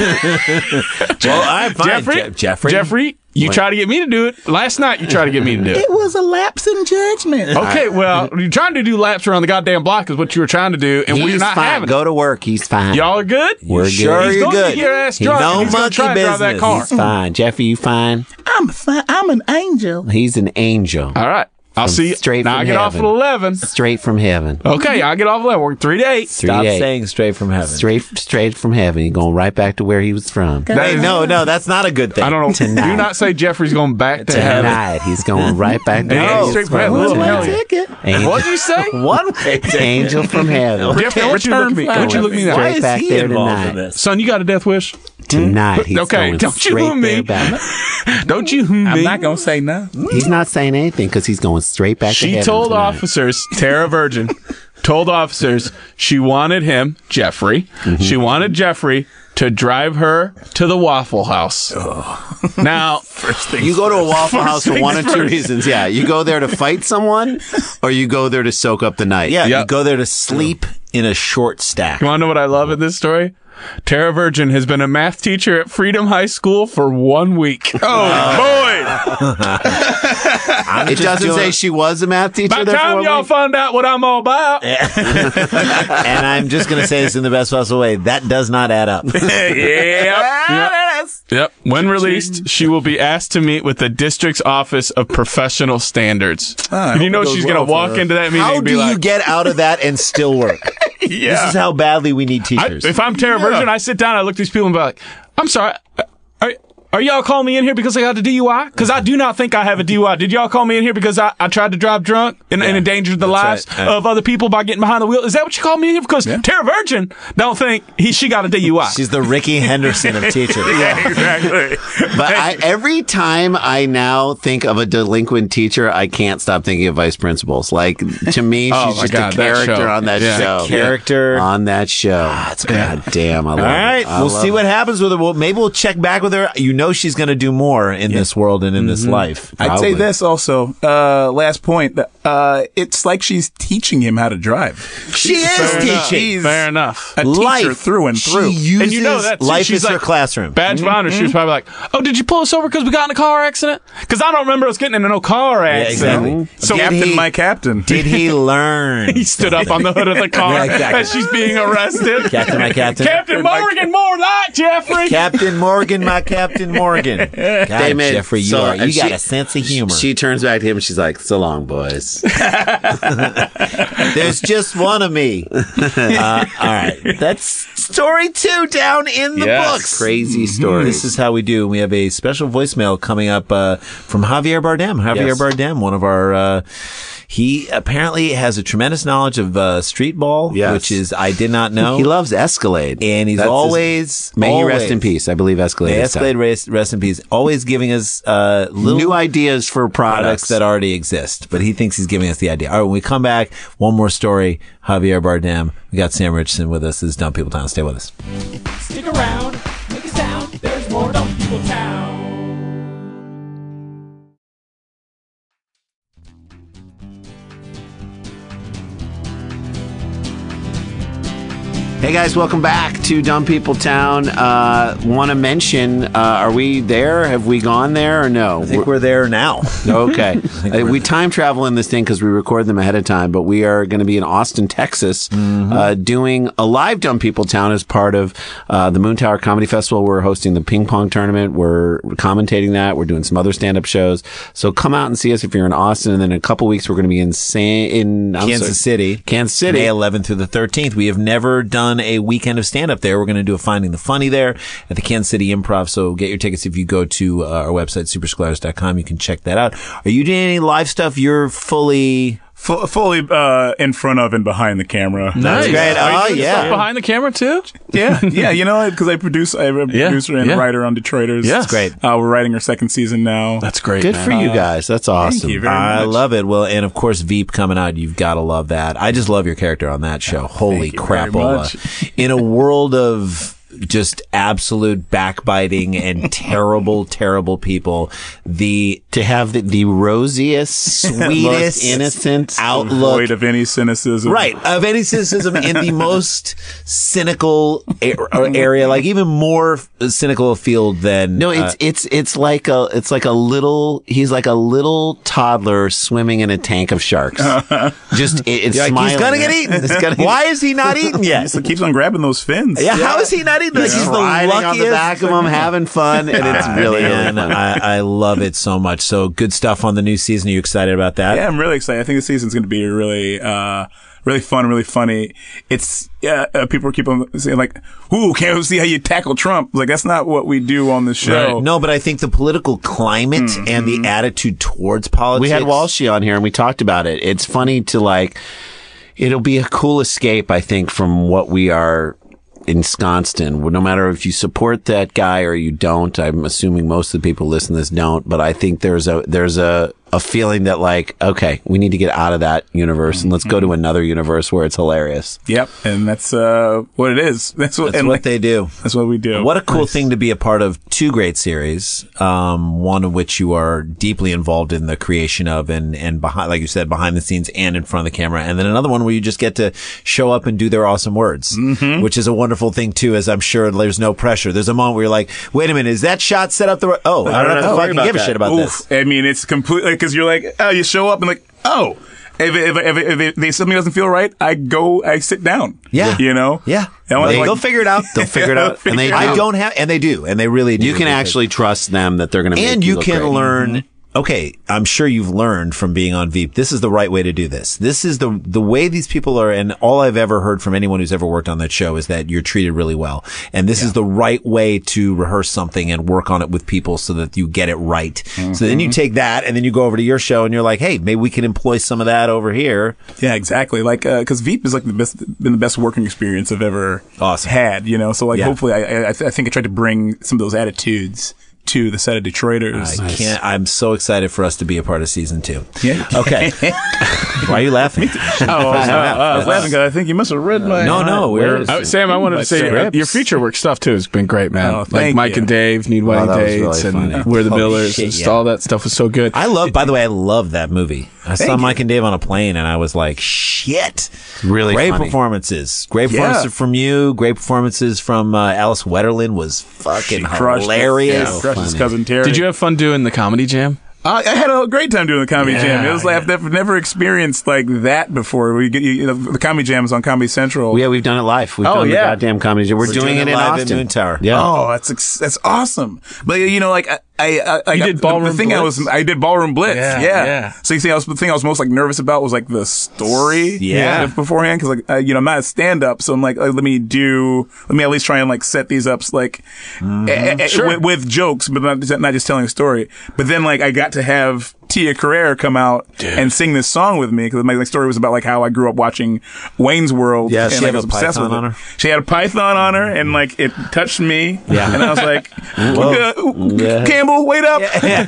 Well, I'm fine. Jeffrey, you try to get me to do it. Last night, you tried to get me to do it. It was a lapse in judgment. Okay, well, you're trying to do laps around the goddamn block is what you were trying to do, and we're He's not fine. having Go it. to work. He's fine. Y'all are good? We're good. Sure, He's you're going to good. get your ass He's drunk, no and he's going to try monkey and drive that business. car. He's fine. Jeffy, you fine? I'm fine. I'm an angel. He's an angel. All right. I'll see you. Straight now from I get off at heaven. 11. Straight from heaven. Okay, I'll get off at 11. Work 3 to 8. Stop saying straight from heaven. Straight from heaven. You're going right back to where he was from. No, that's not a good thing. I don't know. Tonight. Do not say Jeffrey's going back to heaven. Tonight, he's going right back to where he straight was from heaven. from. Hell yeah. ticket. What'd you say? One way ticket. Angel from heaven. Jeffrey, why don't you look at me? Why don't you look at me now? Why Straight is back he there involved tonight. in this? Son, you got a death wish? Tonight, he's Okay, going don't you straight me. there back. Don't you me? I'm not gonna say no. He's not saying anything because he's going straight back to She heaven told tonight. officers, Tara Virgin told officers she wanted him, Jeffrey, she wanted Jeffrey to drive her to the Waffle House. Now, You go to a Waffle House for things one of two first. reasons. Yeah, you go there to fight someone, or you go there to soak up the night. Yeah, you Yep. go there to sleep in a short stack. you want to know what I love in this story? Tara Virgin has been a math teacher at Freedom High School for 1 week. It doesn't say she was a math teacher By the there for time 1 y'all week. find out what I'm all about, And I'm just going to say this in the best possible way. That does not add up. Yep. When released, she will be asked to meet with the district's Office of Professional Standards. And you know she's going to walk into that meeting How and be do like, you get out of that and still work? This is how badly we need teachers. if I'm Tara Virgin, I sit down, I look at these people and be like, I'm sorry, are y'all calling me in here because I got a DUI? Because I do not think I have a DUI. Did y'all call me in here because I tried to drive drunk and endangered the lives right. of other people by getting behind the wheel? Is that what you called me in here? Because Tara Virgin don't think she got a DUI. She's the Ricky Henderson of teachers. Exactly. But every time I now think of a delinquent teacher, I can't stop thinking of vice principals. Like, to me, Oh she's my just God, a that character show. on that Yeah. show. Character. on that show. That's God damn, I love All right, it. I we'll love see it. what happens with her. Well, maybe we'll check back with her. You know she's going to do more in this world and in this life. I'd say Probably. this also. Last point. It's like she's teaching him how to drive. She is Fair enough. teaching. Fair enough. A teacher Life through and through. She uses And you know that, too. life She's is her like- classroom. Badge of honor, she was probably like, "Oh, did you pull us over because we got in a car accident? Because I don't remember us getting in no car accident." exactly. So Captain, my captain. Did he learn? he stood up on the hood of the car Yeah, exactly. as she's being arrested. Captain, my captain. Captain Morgan, more like Jeffrey. Captain Morgan, my Captain Morgan. God, Damon, Jeffrey, you so- are. You and got she- a sense of humor. She turns back to him and she's like, "So long, boys." There's just one of me. All right, that's story 2 down in the books. Crazy story. This is how we do. We have a special voicemail coming up from Javier Bardem. Javier Yes. Bardem, one of our. He apparently has a tremendous knowledge of street ball, Yes. which is I did not know. He loves Escalade. and he's That's his- always May he rest always- in peace. I believe Escalade. May is time. Escalade rest in peace. Always giving us little New ideas for products that already exist, but he thinks he's giving us the idea. All right, when we come back, one more story. Javier Bardem. We got Sam Richardson with us. This is Dumb People Town. Stay with us. Stick around, make a sound. There's more Dumb People Town. Hey guys, welcome back to Dumb People Town. Want to mention, are we there? Have we gone there or no? I think we're there now. Okay. We time travel in this thing because we record them ahead of time, but we are going to be in Austin, Texas, doing a live Dumb People Town as part of the Moon Tower Comedy Festival. We're hosting the ping pong tournament. We're commentating that. We're doing some other stand-up shows. So come out and see us if you're in Austin. And then in a couple weeks, we're going to be in Kansas City. Kansas City. May 11th through the 13th. We have never done a weekend of stand-up there. We're going to do a Finding the Funny there at the Kansas City Improv. So get your tickets if you go to our website, superscholars.com. You can check that out. Are you doing any live stuff? You're fully... Fully in front of and behind the camera. Nice. great. Are you Oh, doing yeah. stuff behind the camera too? Yeah, yeah. You know, because I'm a producer and a writer on Detroiters. Yeah. That's great. We're writing our second season now. That's great. Good man. for you guys. That's awesome. Thank you very I much. love it. Well, and of course, Veep coming out. You've got to love that. I just love your character on that show. Holy thank you very crapola. In a world of just absolute backbiting and terrible, terrible people, To have the rosiest, Sweetest most innocent outlook. Void of any cynicism. Right, of any cynicism in the most cynical area, like even more cynical field than No, it's like a little. He's like a little toddler swimming in a tank of sharks. It's like, smiling. he's gonna get eaten. He's gonna- Why is he not eaten yet? So keeps on grabbing those fins. Yeah, how is he not eaten? right? Like he's the luckiest on the back of them, having fun, and it's really fun. I love it so much. So good stuff on the new season. Are you excited about that? Yeah, I'm really excited. I think the season's going to be really fun, really funny. It's people keep on saying like, "Ooh, can't see how you tackle Trump." Like that's not what we do on the show. Right. No, but I think the political climate and the attitude towards politics. We had Walshy on here and we talked about it. It's funny to like. It'll be a cool escape, I think, from what we are ensconced in. No matter if you support that guy or you don't, I'm assuming most of the people listening to this don't, but I think there's a feeling that like, okay, we need to get out of that universe and let's go to another universe where it's hilarious. Yep. And that's what it is. That's what they do. That's what we do. What a cool thing to be a part of two great series. One of which you are deeply involved in the creation of and behind, like you said, behind the scenes and in front of the camera. And then another one where you just get to show up and do their awesome words, which is a wonderful thing too, as I'm sure there's no pressure. There's a moment where you're like, wait a minute, is that shot set up the right? Oh, I don't have to fucking give a shit about this. I mean, it's completely, because you're like, oh, you show up and like, oh, if something doesn't feel right, I sit down. Yeah. You know? Yeah. They'll figure it out. They'll figure it out. And they do. And they really do. You can actually trust them that they're going to make you look great. And you can learn. Okay, I'm sure you've learned from being on Veep. This is the right way to do this. This is the way these people are, and all I've ever heard from anyone who's ever worked on that show is that you're treated really well. And this is the right way to rehearse something and work on it with people so that you get it right. So then you take that and then you go over to your show and you're like, hey, maybe we can employ some of that over here. Yeah, exactly. Like, cause Veep is like been the best working experience I've ever had, you know? So like, hopefully I think I tried to bring some of those attitudes to the set of Detroiters. I'm so excited for us to be a part of season 2. Yeah. Okay. Why are you laughing? I was laughing because I think you must have read my. No. Sam, I wanted to say your feature work stuff too has been great, man. Like Mike and Dave Need Wedding Dates and We're the Millers and all that stuff was so good. By the way, I love that movie. I saw Mike and Dave on a plane and I was like, shit. Really great funny. Performances. Great performances from you. Great performances from Alice Wetterlin was fucking hilarious. His cousin Terry. Did you have fun doing the Comedy Jam? I had a great time doing the Comedy Jam. It was like I've never experienced like that before. We get the Comedy Jam is on Comedy Central. Yeah, we've done it live. We've done the goddamn Comedy Jam. We're doing it in live Austin. At Moon Tower. Yeah. Oh, that's awesome. But you know, like I did Ballroom Blitz? I did Ballroom Blitz. Yeah. So you see, the thing I was most like nervous about was like the story. Beforehand, because like I'm not a stand up, so I'm like let me at least try and like set these up like with jokes, but not just telling a story. But then like I got to have Tia Carrere come out and sing this song with me because my story was about like how I grew up watching Wayne's World. Yeah, and she I had was a obsessed python with on it. her. She had a python on her, and like it touched me. Yeah, and I was like, Campbell, wait up!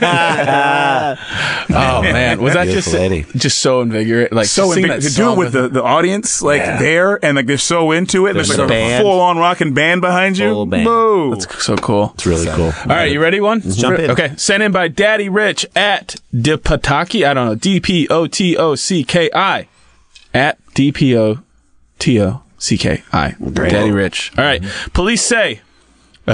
Oh man, was that just so invigorating? Like so to do it with the audience there, and like they're so into it. There's like a full on rocking band behind you. Full band. Boo. That's so cool. It's really cool. All right, you ready? Let's jump in. Okay, sent in by Daddy Rich at Dipotocki. I don't know. DPOTOCKI at DPOTOCKI. Daddy Rich. All right. Police say a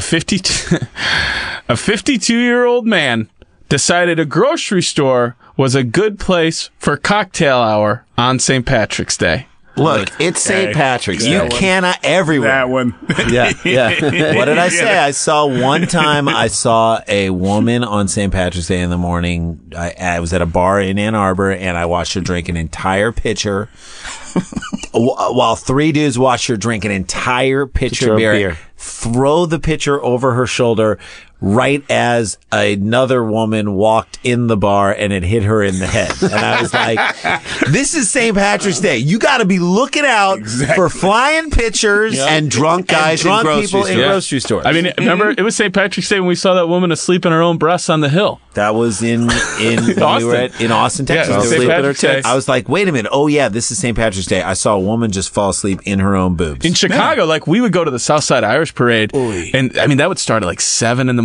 52-year-old man decided a grocery store was a good place for cocktail hour on St. Patrick's Day. Look, it's St. Patrick's. You cannot everywhere. That one. Yeah. What did I say? I saw a woman on St. Patrick's Day in the morning. I was at a bar in Ann Arbor and I watched her drink an entire pitcher while 3 dudes watched her drink an entire pitcher of beer, throw the pitcher over her shoulder right as another woman walked in the bar and it hit her in the head. And I was like, this is St. Patrick's Day. You got to be looking out for flying pitchers and drunk guys and drunk in people in grocery stores. I mean, remember, it was St. Patrick's Day when we saw that woman asleep in her own breasts on the hill. That was in Austin, Texas. St. Patrick's Day. I was like, wait a minute. Oh, yeah, this is St. Patrick's Day. I saw a woman just fall asleep in her own boobs. In Chicago, like we would go to the Southside Irish Parade, and I mean, that would start at like 7 a.m.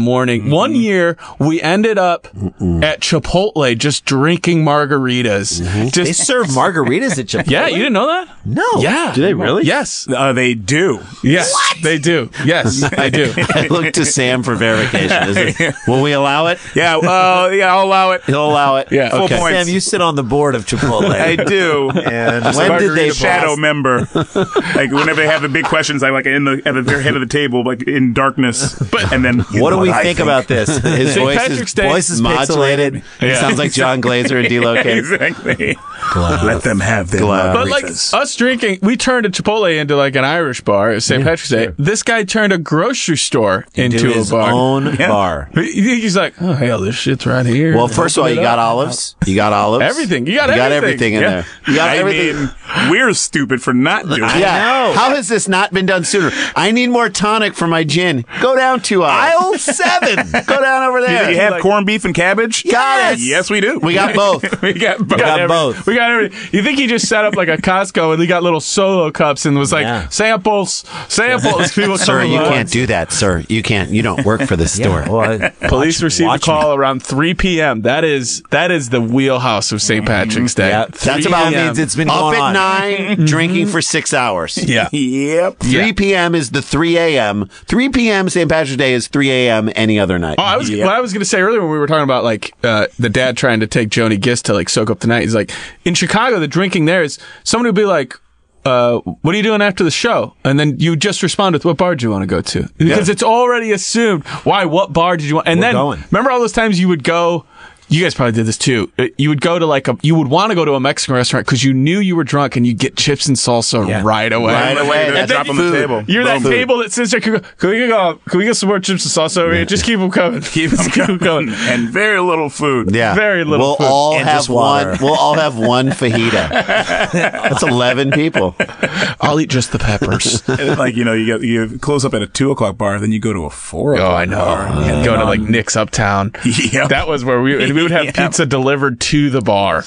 morning. One year, we ended up at Chipotle just drinking margaritas. They serve margaritas at Chipotle? Yeah, you didn't know that? No. Yeah. Do they really? Yes. They do. Yes, they do. Yes, they do. I look to Sam for verification. Will we allow it? Yeah, I'll allow it. He'll allow it. Yeah. Full Okay. points. Sam, you sit on the board of Chipotle. I do. And when did they shadow pass? member? Like whenever they have the big questions, I like at the very head of the table, like in darkness. And then What do we think about this? His Patrick's Day. voice is modulated. He Yeah. sounds like John Glazer and D-Lo. Exactly. Let them have their But like margaritas. us drinking, we turned a Chipotle into like an Irish bar at St. Patrick's Day. This guy turned a grocery store into his a bar. own bar. He's like, oh hell, this shit's right here. Well, first of all, you got olives. You got olives. Everything. You got everything in there. You got everything. mean, we're stupid for not doing it. Yeah. How has this not been done sooner? I need more tonic for my gin. Go down to aisle 7. Go down over there. You have corned beef and cabbage? Got it. Yes, we do. We got both. We got both. got both. We got everything. You think he just set up like a Costco and he got little solo cups and was like, samples. People Sir, come you along. can't do that, sir. You can't. You don't work for this store. Police received a call around 3 p.m. That is the wheelhouse of St. Patrick's Day. Yeah, that's about means it's been Up going at on. 9, drinking for 6 hours. Yeah. Yep. 3 p.m. is the 3 a.m. 3 p.m. St. Patrick's Day is 3 a.m. any other night. Oh, what I was going to say earlier when we were talking about like the dad trying to take Joni Gist to like soak up the night. He's like, in Chicago, the drinking there is somebody would be like, what are you doing after the show? And then you just respond with, what bar do you want to go to? Because it's already assumed. Why? What bar did you want? And remember all those times you would go. You guys probably did this too. You would go to you would want to go to a Mexican restaurant because you knew you were drunk and you'd get chips and salsa right away. Right away. They drop on the table. You're that table that sits there. Can we get some more chips and salsa over here? Just keep them coming. Keep them coming. And very little food. Yeah. Very little We'll food. all And have just water. one. We'll all have one fajita. That's 11 people. I'll eat just the peppers. And like, you close up at a 2:00 bar, then you go to a 4:00 Oh, I know. bar. And go to like Nick's Uptown. Yep. That was where we would have pizza delivered to the bar.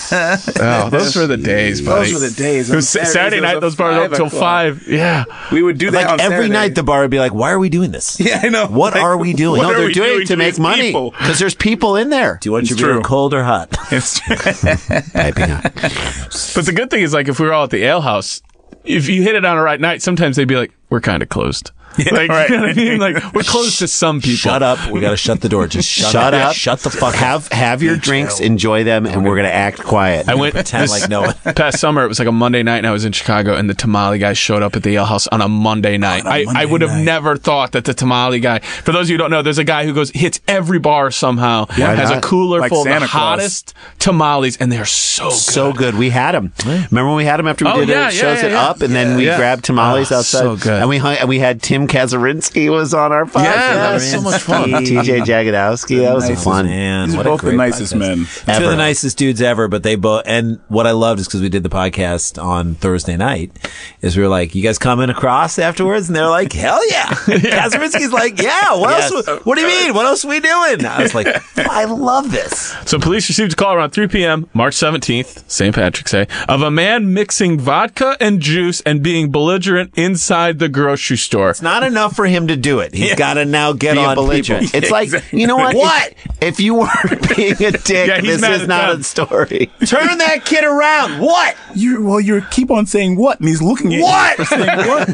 Oh, those were the days, buddy. Those were the days. It was Saturday night, those bars were up till 5. Yeah. We would do that Like on every Saturday. night, the bar would be like, "Why are we doing this? Yeah, I know. What are we doing? what No, are they're we doing doing it to make these money people? because there's people in there. Do you want It's your beer true. cold or hot?" It's Piping hot. But the good thing is, like, if we were all at the ale house, if you hit it on a right night, sometimes they'd be like, we're kind of closed. Like, right. you know what I mean? Like, we're closed to some people. Shut up. We got to shut the door. Just Shut up. Shut the fuck up. Have your drinks, enjoy them, and we're gonna act quiet. I went Pretend like no one. past summer. It was like a Monday night, and I was in Chicago, and the tamale guy showed up at the ale house on a Monday night. I would have never thought that the tamale guy. For those of you who don't know, there's a guy who hits every bar somehow. Has a not? cooler Like full of the Santa Claus. hottest tamales, and they're so good. So good. We had them. Remember when we had them after we Oh, did yeah, it? Shows yeah, it yeah. up, and then we Yeah. grabbed tamales Oh, outside. so good. And we had Tim Kazurinsky was on our podcast. that was so much fun. TJ Jagodowski. That was fun. Man, These what are a both the great nicest podcast. men. Two of the Ever. nicest dudes ever, but they both, and what I loved is because we did the podcast on Thursday night, is we were like, you guys coming across afterwards? And they're like, hell yeah. Kazurinsky's like, yeah, what else? What do you mean? What else are we doing? I was like, I love this. So police received a call around 3 p.m., March 17th, St. Patrick's Day, of a man mixing vodka and juice and being belligerent inside the grocery store. It's not enough for him to do it. He's got to now get Be a on belligerent. people. It's like, you know what? What? If you weren't being a dick, Yeah, he's this mad is at not them. a story. Turn that kid around. What? You keep on saying what, and he's looking at What? you for saying what.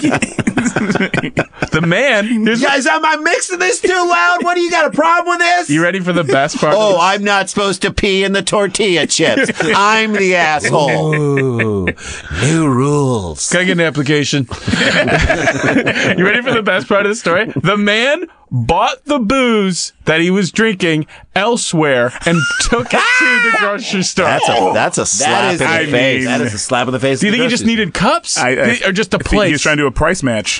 The man, here's Guys, am I mixing this too loud? What do you got a problem with this? you ready for the best part? Oh, I'm not supposed to pee in the tortilla chips. I'm the asshole. Ooh, new rules. Can I get an application? You ready for the best part of the story? The man bought the booze that he was drinking elsewhere and took it to the grocery store. That's a slap in the I face. mean- That is a slap in the face. Do you think he just needed cups? Or just a I think plate? he was trying to do a price match.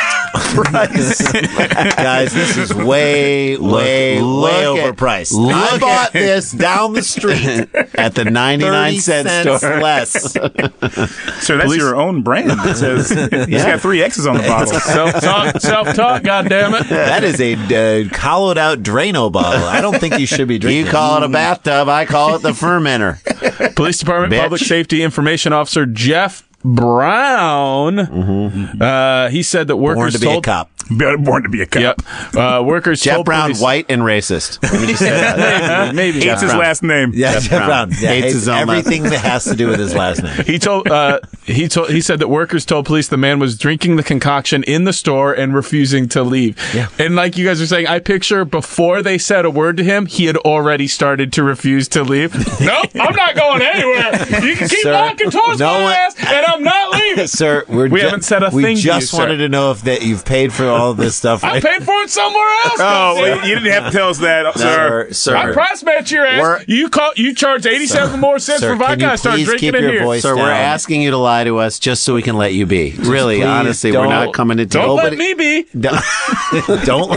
Guys, this is way overpriced. I bought this down the street at the 99-cent store. less. So that's your own brand. It says he's got 3 X's on the bottle. Self-talk, goddammit. That is a hollowed out Drano bottle. I don't think you should be drinking. You call it a bathtub, I call it the fermenter. Police Department Bitch. Public Safety Information Officer Jeff Brown. He said that Born workers to be a told cop. Born to be a cop. Yep. Workers Jeff told Brown, police, white and racist. Let me just say that. maybe Hates his last name. Yeah, Jeff Brown. Yeah, Hates his own everything that has to do with his last name. He said that workers told police the man was drinking the concoction in the store and refusing to leave. Yeah. And like you guys are saying, I picture before they said a word to him, he had already started to refuse to leave. Nope, I'm not going anywhere. You can keep walking towards my ass, and I'm not leaving. Sir, we haven't said a thing to We just you, wanted sir. to know if that you've paid for all this stuff. I paid for it somewhere else. Oh, well, you didn't have to tell us that, sir. I price match your ass. You charge 87 more cents Sir, for vodka. I start drinking in here. Sir, we're asking you to lie to us just so we can let you be. Really, honestly, we're not coming to Don't let me be. Don't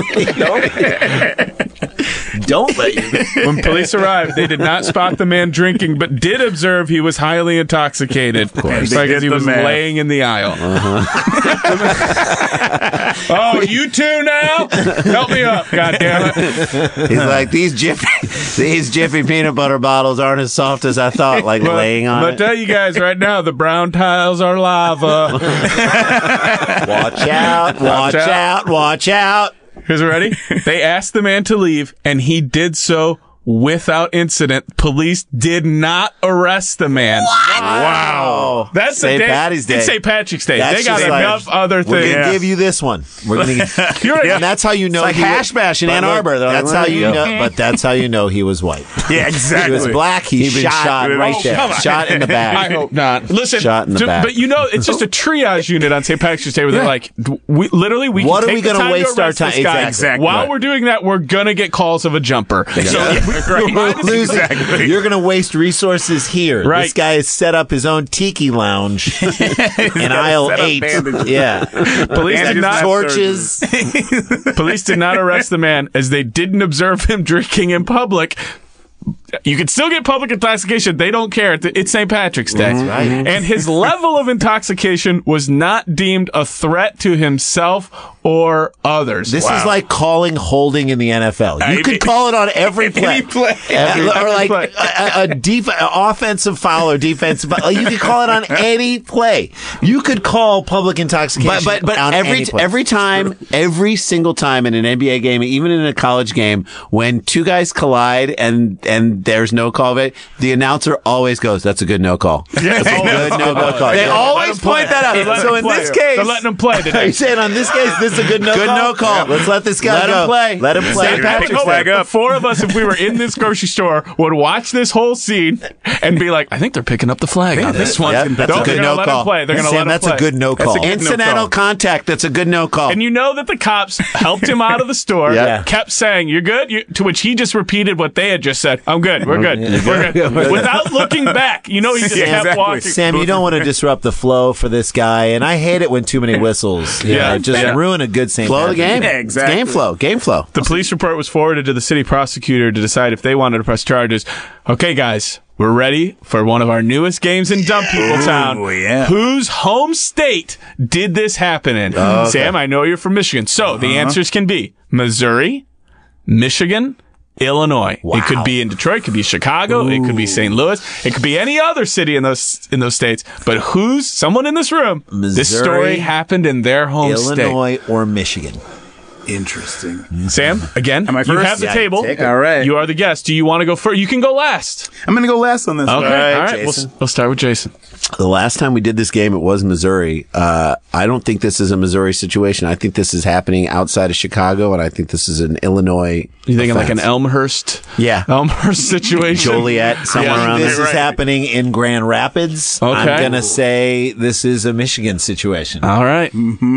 let you be. When police arrived, they did not spot the man drinking, but did observe he was highly intoxicated because he was laying in the aisle. Oh, you two now? Help me up, goddammit. He's like, these Jiffy peanut butter bottles aren't as soft as I thought, like laying on I'll it. tell you guys right now, the brown tiles are lava. Watch out! Watch out! Watch out! Here's ready. They asked the man to leave, and he did so without incident. Police did not arrest the man. Wow. That's St. the day. Patty's Day. It's St. Patrick's Day. That's They got just like- enough other We're things. gonna give you this one. We're gonna. You're And that's how you know. It's like Hash Bash in Ann Arbor. They're like, That's how "Where you you know. But that's how you know he was white. Yeah, exactly. He was black. He'd been shot right there. come on. Shot in the back. I hope not. Listen, Shot in the back. but you know, it's just a triage unit on St. Patrick's Day where they're like, we What can are take we the gonna time waste to our arrest time- this guy. Exactly. While Right. we're doing that, we're gonna get calls of a jumper. So, We're losing. You're going to waste resources here. Right. This guy has set up his own tiki lounge in aisle set up 8. bandages. Yeah. Police did not Torches. Police did not arrest the man as they didn't observe him drinking in public. You can still get public intoxication. They don't care. It's St. Patrick's Day. That's right. And his level of intoxication was not deemed a threat to himself or others. This is like calling holding in the NFL. You could call it on every play. Or like a offensive foul or defensive foul. Like, you could call it on any play. You could call public intoxication But on any play. every single time in an NBA game, even in a college game, when two guys collide and there's no call of it, the announcer always goes, "That's a good no call." That's a good no call. They always point that out. So in this case, they're letting him play Are today. you saying on this case, this is a good no Good call? no call. Let's let this guy Let go. him play. Let him play. St. Patrick's flag Day. up. The four of us, if we were in this grocery store, would watch this whole scene and be like, I think they're picking up the flag on this one. Yep, that's a They're good gonna no let call. him play. They're going to Sam, let him that's play. a good no call. incidental contact. That's a good no call. And you know that the cops helped him out of the store, Yeah. kept saying, "You're good," to which he just repeated what they had just said. "I'm good. We're good. We're good." Without looking back. You know, he just Yeah, kept exactly. walking. Sam, you don't want to disrupt the flow for this guy, and I hate it when too many whistles. Yeah. Just Yeah. ruin a good St. flow of the Patrick's game. Day. Yeah, exactly. Game flow. The police report was forwarded to the city prosecutor to decide if they wanted to press charges. Okay, guys, we're ready for one of our newest games in Dumb People Town. yeah. Whose home state did this happen in? Sam, I know you're from Michigan. So the answers can be Missouri, Michigan, Illinois. It could be in Detroit, it could be Chicago, it could be St. Louis, it could be any other city in those states. But someone in this room, this Missouri, story happened in their home state. Illinois or Michigan. Interesting. Sam, again, Am I you first? have the Yeah, table. take it. All right. You are the guest. Do you want to go first? You can go last. I'm going to go last on this Okay. one. All right. Jason. We'll start with Jason. The last time we did this game, it was Missouri. I don't think this is a Missouri situation. I think this is happening outside of Chicago, and I think this is an Illinois. You thinking like an offense. Elmhurst? Yeah. Elmhurst situation. Joliet, somewhere Yeah, around This there. is happening in Grand Rapids. Okay. I'm going to say this is a Michigan situation. All right.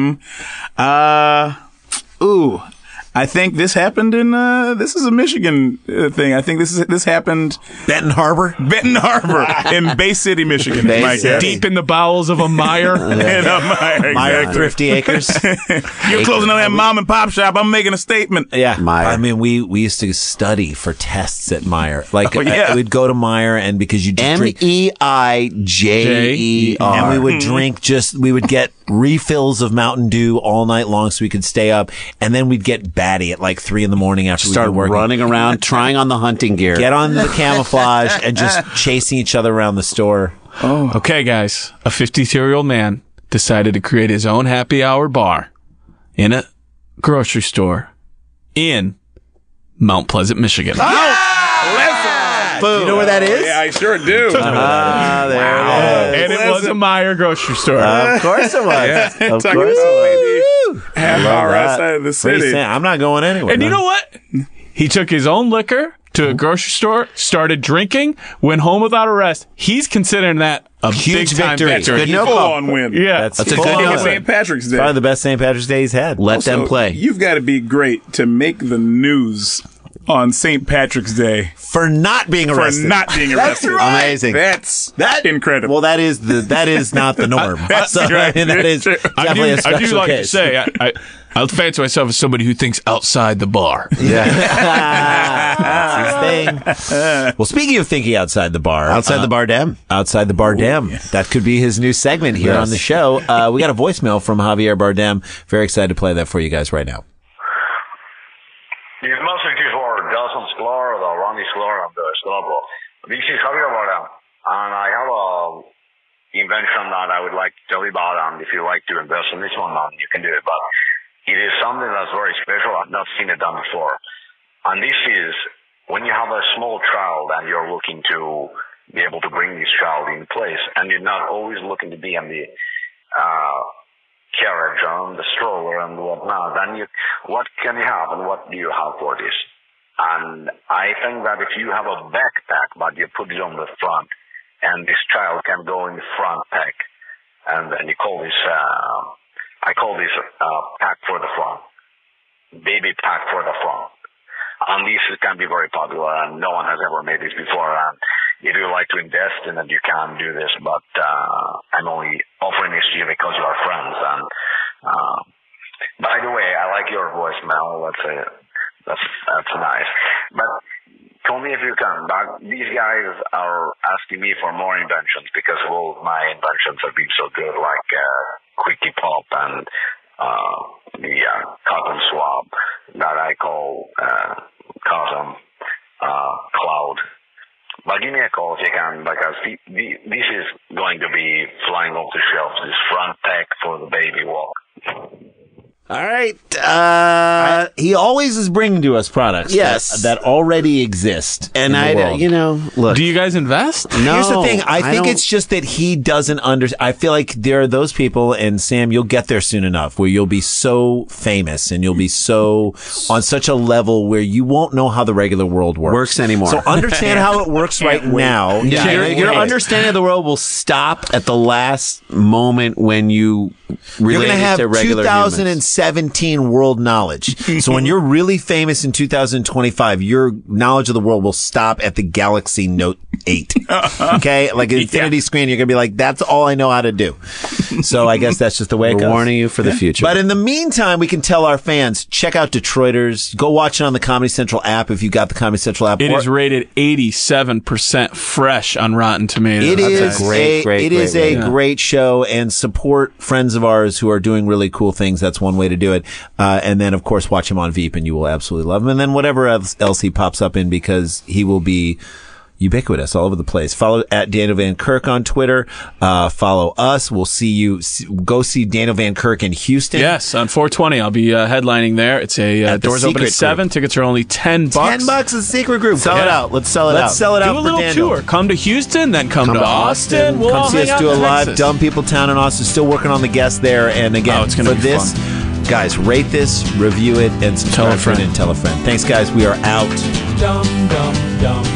I think this happened in, this is a Michigan thing. I think this happened Benton Harbor? Benton Harbor in Bay City, Michigan. Bay Mike. City. Deep in the bowels of a mire. And Meyer exactly. Thrifty Acres. You're closing on that mom and pop shop. I'm making a statement. Yeah. Meyer. I mean, we used to study for tests at Meyer. Like, Oh, yeah. we'd go to Meyer, and because you just drink. MEIJER. And we would drink we would get refills of Mountain Dew all night long so we could stay up. And then we'd get batty at like 3 a.m. after Start we'd been working. running around, trying on the hunting gear. Get on the camouflage and just chasing each other around the store. Okay, guys. A 52-year-old man decided to create his own happy hour bar in a grocery store in Mount Pleasant, Michigan. Boom. You know where that is? Yeah, I sure do. There it is. And it was a Meijer grocery store. Of course it was. Yeah. Of course it was. Half hour outside of the city. I'm not going anywhere. And you know what? He took his own liquor to a grocery store, started drinking, went home without arrest. He's considering that a huge big-time victory. victory. Full-on win. Yeah. That's a good On win. St. Patrick's Day. Probably the best St. Patrick's Day he's had. Let them play. You've got to be great to make the news on St. Patrick's Day For not being arrested. for not being arrested. right. Amazing. That's incredible. Well, that is not the norm. That's right. That is definitely a special I do like case. to say, I fancy myself as somebody who thinks outside the bar. Yeah. That's his thing. Well, speaking of thinking outside the bar. Outside the bar dam. Outside the Bardem. Yeah. That could be his new segment here on the show. We got a voicemail from Javier Bardem. Very excited to play that for you guys right now. This message is for Jason Sklar, the Ronnie Sklar, and the Sklar. This is Javier Bardem, and I have a invention that I would like to tell you about, and if you like to invest in this one, you can do it, but it is something that's very special. I've not seen it done before. And this is when you have a small child and you're looking to be able to bring this child in place, and you're not always looking to be in the carriage on the stroller and whatnot, then what can you have and what do you have for this? And I think that if you have a backpack, but you put it on the front, and this child can go in the front pack, and then you call this, I call this pack for the front, baby pack for the front. And this can be very popular, and no one has ever made this before. And if you like to invest in it, you can do this, but I'm only offering this to you because you are friends. And by the way, I like your voice, Mel. That's nice. But tell me if you can. These guys are asking me for more inventions because all my inventions have been so good, like Quickie Pop and the cotton swab that I call cotton cloud. But give me a call if you can, because this is going to be flying off the shelves, this front pack for the baby walk. All right. He always is bringing to us products that already exist. And look. Do you guys invest? No. Here's the thing. I think it's just that he doesn't understand. I feel like there are those people, and Sam, you'll get there soon enough, where you'll be so famous and you'll be so on such a level where you won't know how the regular world works anymore. So understand how it works right now. Yeah, your understanding of the world will stop at the last moment when you relate it to regular humans. 2017 world knowledge. So when you're really famous in 2025, your knowledge of the world will stop at the Galaxy Note 8. Okay? Like an infinity screen, you're going to be like, that's all I know how to do. So I guess that's just the way it goes. We're warning you for the future. But in the meantime, we can tell our fans, check out Detroiters. Go watch it on the Comedy Central app if you got the Comedy Central app. It is rated 87% fresh on Rotten Tomatoes. It is a great show, and support friends of ours who are doing really cool things. That's one way to do it. And then, of course, watch him on Veep, and you will absolutely love him. And then whatever else he pops up in, because he will be ubiquitous all over the place. Follow at Daniel Van Kirk on Twitter. Follow us. We'll see you. Go see Daniel Van Kirk in Houston. Yes, on 420. I'll be headlining there. It's a doors open at 7. Tickets are only $10. $10 a secret group. Sell it out. Let's sell it out. Let's sell it out. Do a for little Daniel. tour. Come to Houston, then come to Austin. We'll come all see hang us out do a in live Texas. Dumb People Town in Austin. Still working on the guests there. And again, it's gonna for be this, guys, rate this, review it, and subscribe to it and tell a friend. Thanks, guys. We are out. Dum, dum, dum.